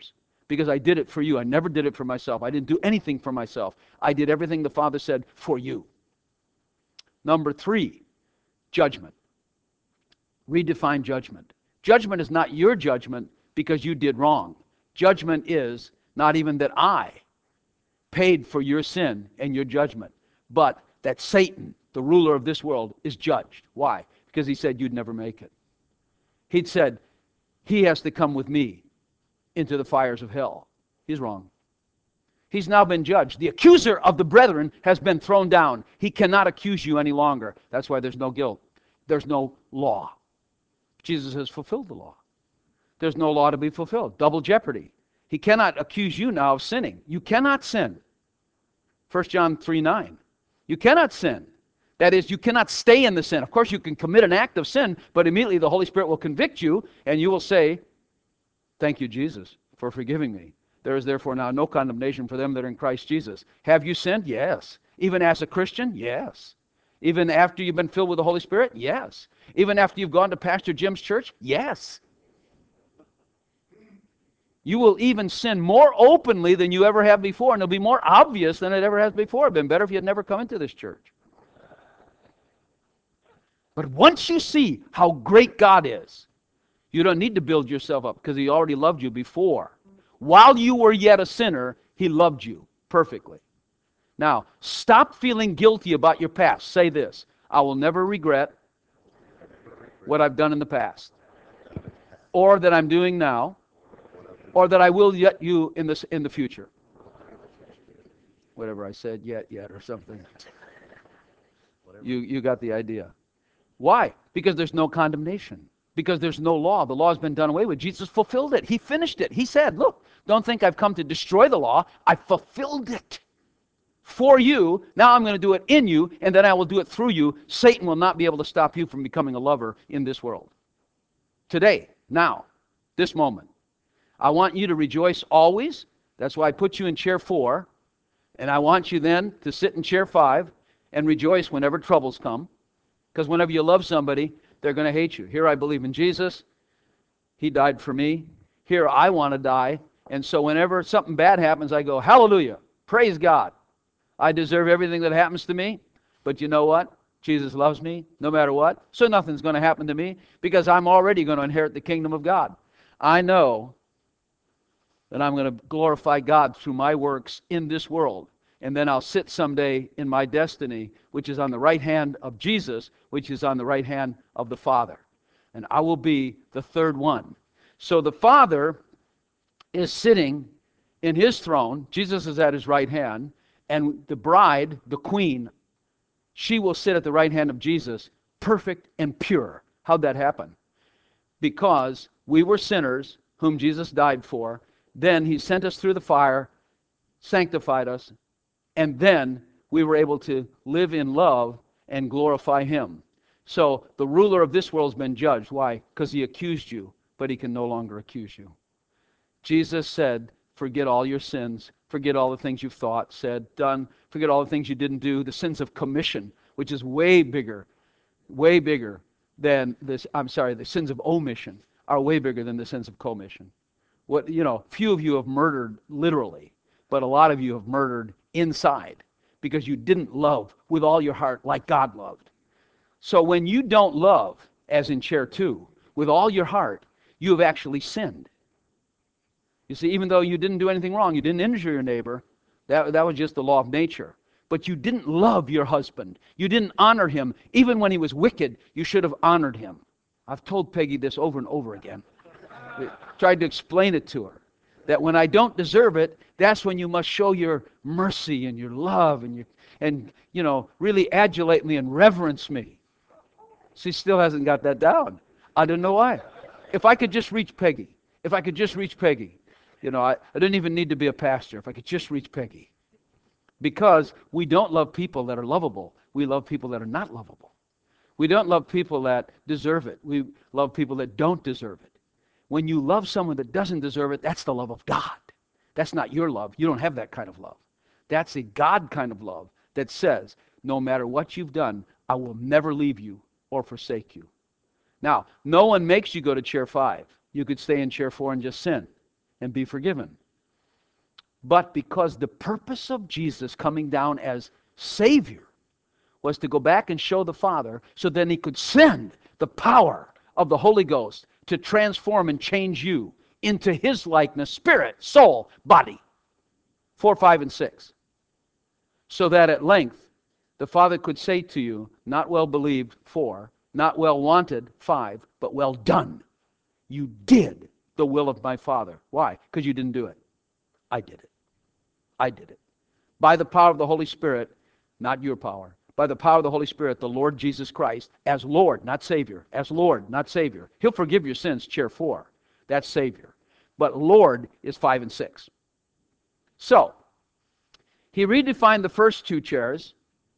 because I did it for you. I never did it for myself. I didn't do anything for myself. I did everything the Father said for you. Number 3, judgment. Redefine judgment. Judgment is not your judgment because you did wrong. Judgment is not even that I paid for your sin and your judgment, but that Satan, the ruler of this world, is judged. Why? Because he said you'd never make it. He'd said, he has to come with me into the fires of hell. He's wrong. He's now been judged. The accuser of the brethren has been thrown down. He cannot accuse you any longer. That's why there's no guilt. There's no law. Jesus has fulfilled the law. There's no law to be fulfilled. Double jeopardy. He cannot accuse you now of sinning. You cannot sin. 1 John 3:9. You cannot sin. That is, you cannot stay in the sin. Of course, you can commit an act of sin, but immediately the Holy Spirit will convict you, and you will say, thank you, Jesus, for forgiving me. There is therefore now no condemnation for them that are in Christ Jesus. Have you sinned? Yes. Even as a Christian? Yes. Even after you've been filled with the Holy Spirit? Yes. Even after you've gone to Pastor Jim's church? Yes. You will even sin more openly than you ever have before, and it'll be more obvious than it ever has before. It'd been better if you had never come into this church. But once you see how great God is, you don't need to build yourself up because He already loved you before. While you were yet a sinner, He loved you perfectly. Now, stop feeling guilty about your past. Say this: I will never regret what I've done in the past, or that I'm doing now, or that I will yet you in the future. Whatever I said, yet, or something. You got the idea. Why? Because there's no condemnation. Because there's no law. The law has been done away with. Jesus fulfilled it. He finished it. He said, look, don't think I've come to destroy the law. I fulfilled it for you. Now I'm going to do it in you, and then I will do it through you. Satan will not be able to stop you from becoming a lover in this world. Today, now, this moment. I want you to rejoice always. That's why I put you in chair 4. And I want you then to sit in chair 5 and rejoice whenever troubles come. Because whenever you love somebody, they're going to hate you. Here I believe in Jesus. He died for me. Here I want to die. And so whenever something bad happens, I go, hallelujah, praise God. I deserve everything that happens to me. But you know what? Jesus loves me no matter what. So nothing's going to happen to me because I'm already going to inherit the kingdom of God. I know that I'm going to glorify God through my works in this world. And then I'll sit someday in my destiny, which is on the right hand of Jesus, which is on the right hand of the Father. And I will be the third one. So the Father is sitting in His throne. Jesus is at His right hand. And the bride, the queen, she will sit at the right hand of Jesus, perfect and pure. How'd that happen? Because we were sinners whom Jesus died for. Then He sent us through the fire, sanctified us, and then we were able to live in love and glorify Him. So the ruler of this world has been judged. Why? Because he accused you, but he can no longer accuse you. Jesus said, forget all your sins. Forget all the things you've thought, said, done. Forget all the things you didn't do. The sins of commission, which is way bigger than this. The sins of omission are way bigger than the sins of commission. Few of you have murdered literally, but a lot of you have murdered inside because you didn't love with all your heart like God loved. So when you don't love, as in chair 2, with all your heart, you have actually sinned. You see, even though you didn't do anything wrong, you didn't injure your neighbor, that was just the law of nature. But you didn't love your husband. You didn't honor him. Even when he was wicked, you should have honored him. I've told Peggy this over and over again. Tried to explain it to her. That when I don't deserve it, that's when you must show your mercy and your love and really adulate me and reverence me. She still hasn't got that down. I don't know why. If I could just reach Peggy. I didn't even need to be a pastor. If I could just reach Peggy. Because we don't love people that are lovable. We love people that are not lovable. We don't love people that deserve it. We love people that don't deserve it. When you love someone that doesn't deserve it, that's the love of God. That's not your love. You don't have that kind of love. That's a God kind of love that says, no matter what you've done, I will never leave you or forsake you. Now, no one makes you go to chair 5. You could stay in chair 4 and just sin and be forgiven. But because the purpose of Jesus coming down as Savior was to go back and show the Father, so then he could send the power of the Holy Ghost to transform and change you into his likeness, spirit, soul, body. 4, 5, and 6. So that at length the Father could say to you, not well believed, 4, not well wanted, 5, but well done. You did the will of my Father. Why? Because you didn't do it. I did it. I did it. By the power of the Holy Spirit, not your power. By the power of the Holy Spirit, the Lord Jesus Christ, as Lord, not Savior. As Lord, not Savior. He'll forgive your sins, chair 4. That's Savior. But Lord is 5 and 6. So, he redefined the first two chairs.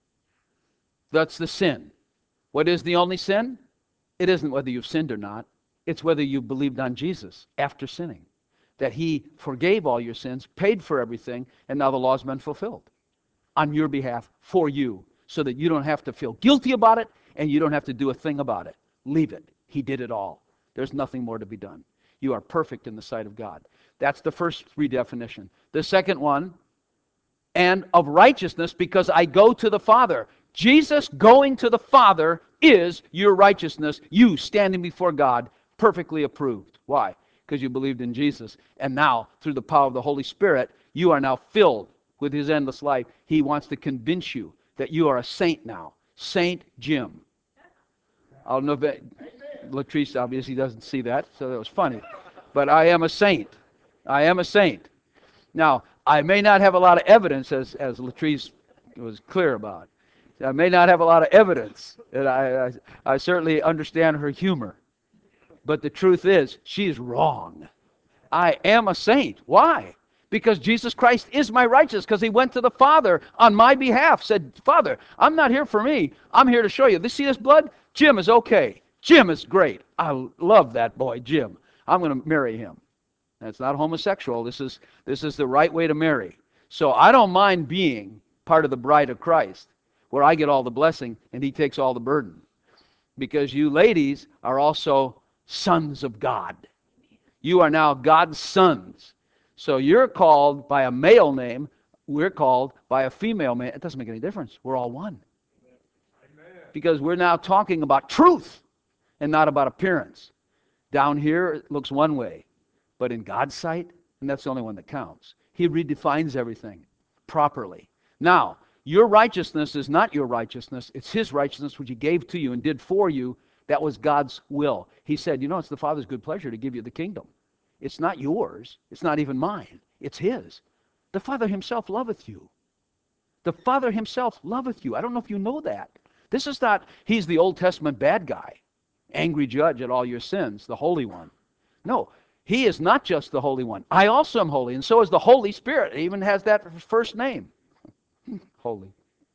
That's the sin. What is the only sin? It isn't whether you've sinned or not. It's whether you believed on Jesus after sinning. That he forgave all your sins, paid for everything, and now the law's been fulfilled on your behalf for you, so that you don't have to feel guilty about it and you don't have to do a thing about it. Leave it. He did it all. There's nothing more to be done. You are perfect in the sight of God. That's the first redefinition. The second one, and of righteousness, because I go to the Father. Jesus going to the Father is your righteousness. You standing before God, perfectly approved. Why? Because you believed in Jesus. And now, through the power of the Holy Spirit, you are now filled with his endless life. He wants to convince you that you are a saint now. Saint Jim. I don't know if Latrice obviously doesn't see that, so that was funny. But I am a saint. I am a saint. Now, I may not have a lot of evidence, as Latrice was clear about. I may not have a lot of evidence, and I certainly understand her humor. But the truth is, she's wrong. I am a saint. Why? Because Jesus Christ is my righteousness, because he went to the Father on my behalf, said, Father, I'm not here for me. I'm here to show you. See this blood? Jim is okay. Jim is great. I love that boy, Jim. I'm going to marry him. That's not homosexual. This is the right way to marry. So I don't mind being part of the bride of Christ, where I get all the blessing and he takes all the burden. Because you ladies are also sons of God. You are now God's sons. So you're called by a male name. We're called by a female name. It doesn't make any difference. We're all one. Because we're now talking about truth and not about appearance. Down here, it looks one way. But in God's sight, and that's the only one that counts, he redefines everything properly. Now, your righteousness is not your righteousness. It's his righteousness, which he gave to you and did for you. That was God's will. He said, it's the Father's good pleasure to give you the kingdom. It's not yours. It's not even mine. It's his. The Father himself loveth you. The Father himself loveth you. I don't know if you know that. This is not, he's the Old Testament bad guy, angry judge at all your sins, the Holy One. No, he is not just the Holy One. I also am holy, and so is the Holy Spirit. It even has that first name. Holy.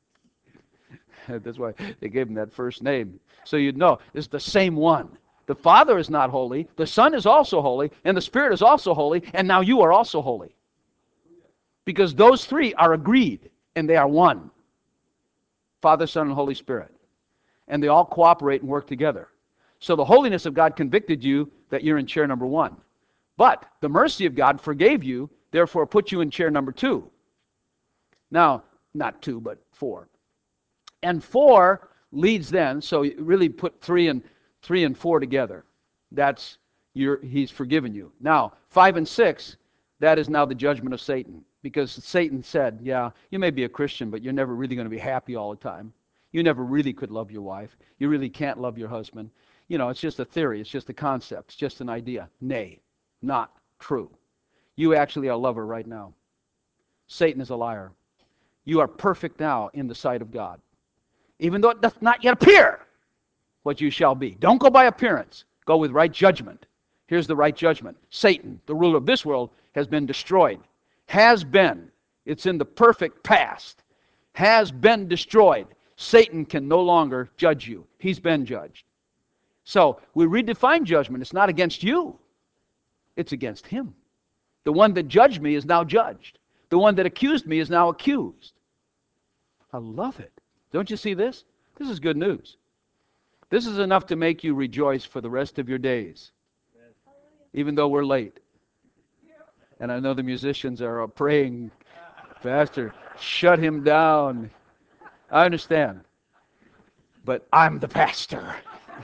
That's why they gave him that first name. So you'd know, it's the same one. The Father is not holy, the Son is also holy, and the Spirit is also holy, and now you are also holy. Because those three are agreed, and they are one. Father, Son, and Holy Spirit. And they all cooperate and work together. So the holiness of God convicted you that you're in chair number 1. But the mercy of God forgave you, therefore put you in chair number 2. Now, not 2, but 4. And 4 leads then, so you really put 3 and 4 together. That's he's forgiven you. Now, 5 and 6, that is now the judgment of Satan. Because Satan said, yeah, you may be a Christian, but you're never really going to be happy all the time. You never really could love your wife. You really can't love your husband. It's just a theory. It's just a concept. It's just an idea. Nay, not true. You actually are a lover right now. Satan is a liar. You are perfect now in the sight of God. Even though it doth not yet appear what you shall be. Don't go by appearance. Go with right judgment. Here's the right judgment. Satan, the ruler of this world, has been destroyed. Has been. It's in the perfect past. Has been destroyed. Satan can no longer judge you. He's been judged. So we redefine judgment. It's not against you. It's against him. The one that judged me is now judged. The one that accused me is now accused. I love it. Don't you see this? This is good news. This is enough to make you rejoice for the rest of your days, even though we're late. And I know the musicians are praying, Pastor, shut him down. I understand. But I'm the pastor.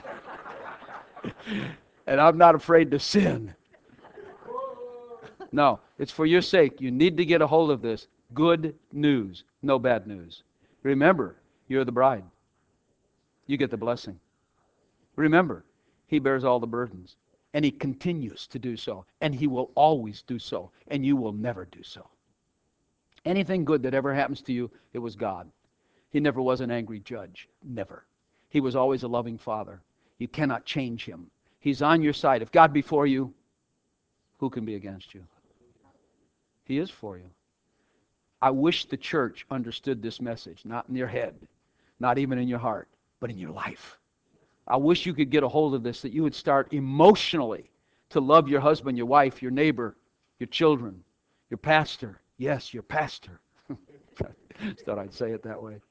And I'm not afraid to sin. No, it's for your sake. You need to get a hold of this. Good news, no bad news. Remember, you're the bride. You get the blessing. Remember, He bears all the burdens. And He continues to do so. And He will always do so. And you will never do so. Anything good that ever happens to you, it was God. He never was an angry judge. Never. He was always a loving Father. You cannot change Him. He's on your side. If God be for you, who can be against you? He is for you. I wish the church understood this message, not in your head, not even in your heart, but in your life. I wish you could get a hold of this, that you would start emotionally to love your husband, your wife, your neighbor, your children, your pastor. Yes, your pastor. Just thought I'd say it that way.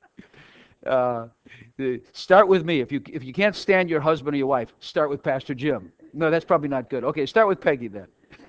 Start with me. If you can't stand your husband or your wife, start with Pastor Jim. No, that's probably not good. Okay, start with Peggy then.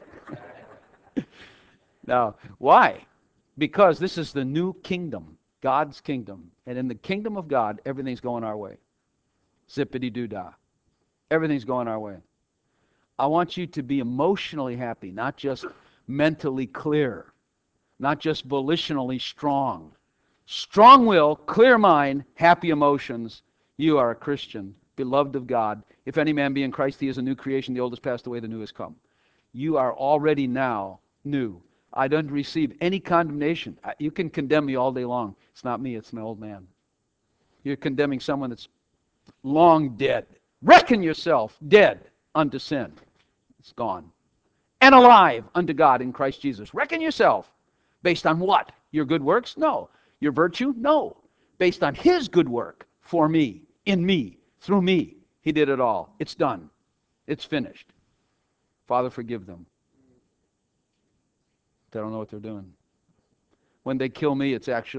Now, why? Because this is the new kingdom, God's kingdom. And in the kingdom of God, everything's going our way. Zippity-doo-dah. Everything's going our way. I want you to be emotionally happy, not just mentally clear, not just volitionally strong. Strong will, clear mind, happy emotions. You are a Christian, beloved of God. If any man be in Christ, he is a new creation. The old has passed away, the new has come. You are already now new. I don't receive any condemnation. You can condemn me all day long. It's not me, it's my old man. You're condemning someone that's long dead. Reckon yourself dead unto sin. It's gone. And alive unto God in Christ Jesus. Reckon yourself. Based on what? Your good works? No. Your virtue? No. Based on His good work for me, in me, through me. He did it all. It's done. It's finished. Father, forgive them. They don't know what they're doing. When they kill me, it's a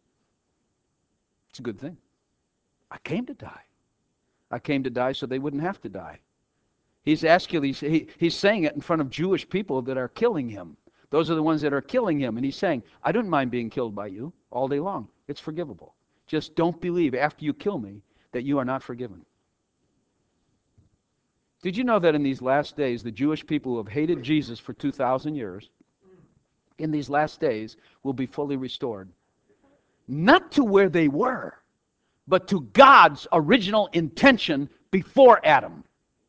good thing. I came to die. I came to die so they wouldn't have to die. He's saying it in front of Jewish people that are killing him. Those are the ones that are killing him. And he's saying, I don't mind being killed by you all day long. It's forgivable. Just don't believe after you kill me that you are not forgiven. Did you know that in these last days, the Jewish people who have hated Jesus for 2,000 years, in these last days, will be fully restored? Not to where they were, but to God's original intention before Adam.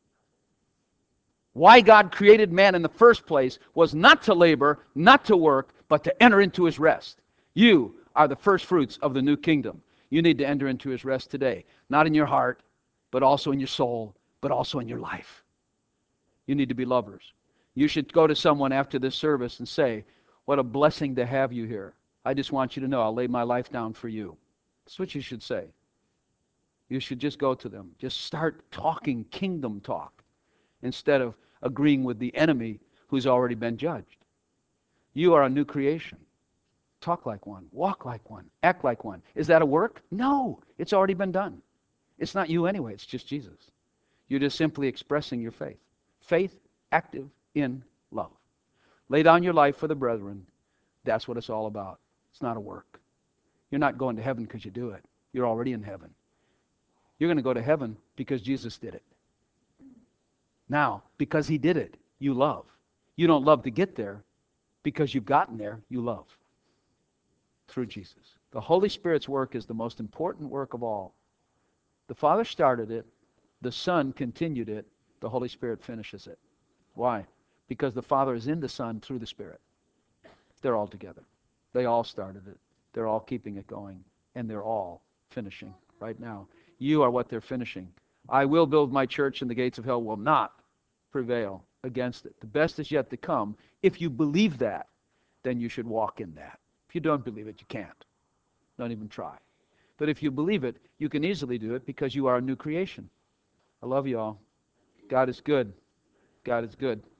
Why God created man in the first place was not to labor, not to work, but to enter into His rest. You are the first fruits of the new kingdom. You need to enter into His rest today. Not in your heart, but also in your soul, but also in your life. You need to be lovers. You should go to someone after this service and say, what a blessing to have you here. I just want you to know I'll lay my life down for you. That's what you should say. You should just go to them. Just start talking kingdom talk instead of agreeing with the enemy who's already been judged. You are a new creation. Talk like one, walk like one, act like one. Is that a work? No, it's already been done. It's not you anyway, it's just Jesus. You're just simply expressing your faith. Faith active in love. Lay down your life for the brethren. That's what it's all about. It's not a work. You're not going to heaven because you do it. You're already in heaven. You're going to go to heaven because Jesus did it. Now, because He did it, you love. You don't love to get there. Because you've gotten there, you love. Through Jesus. The Holy Spirit's work is the most important work of all. The Father started it. The Son continued it. The Holy Spirit finishes it. Why? Because the Father is in the Son through the Spirit. They're all together. They all started it. They're all keeping it going. And they're all finishing right now. You are what they're finishing. I will build my church and the gates of hell will not prevail against it. The best is yet to come. If you believe that, then you should walk in that. If you don't believe it, you can't. Don't even try. But if you believe it, you can easily do it because you are a new creation. I love you all. God is good. God is good.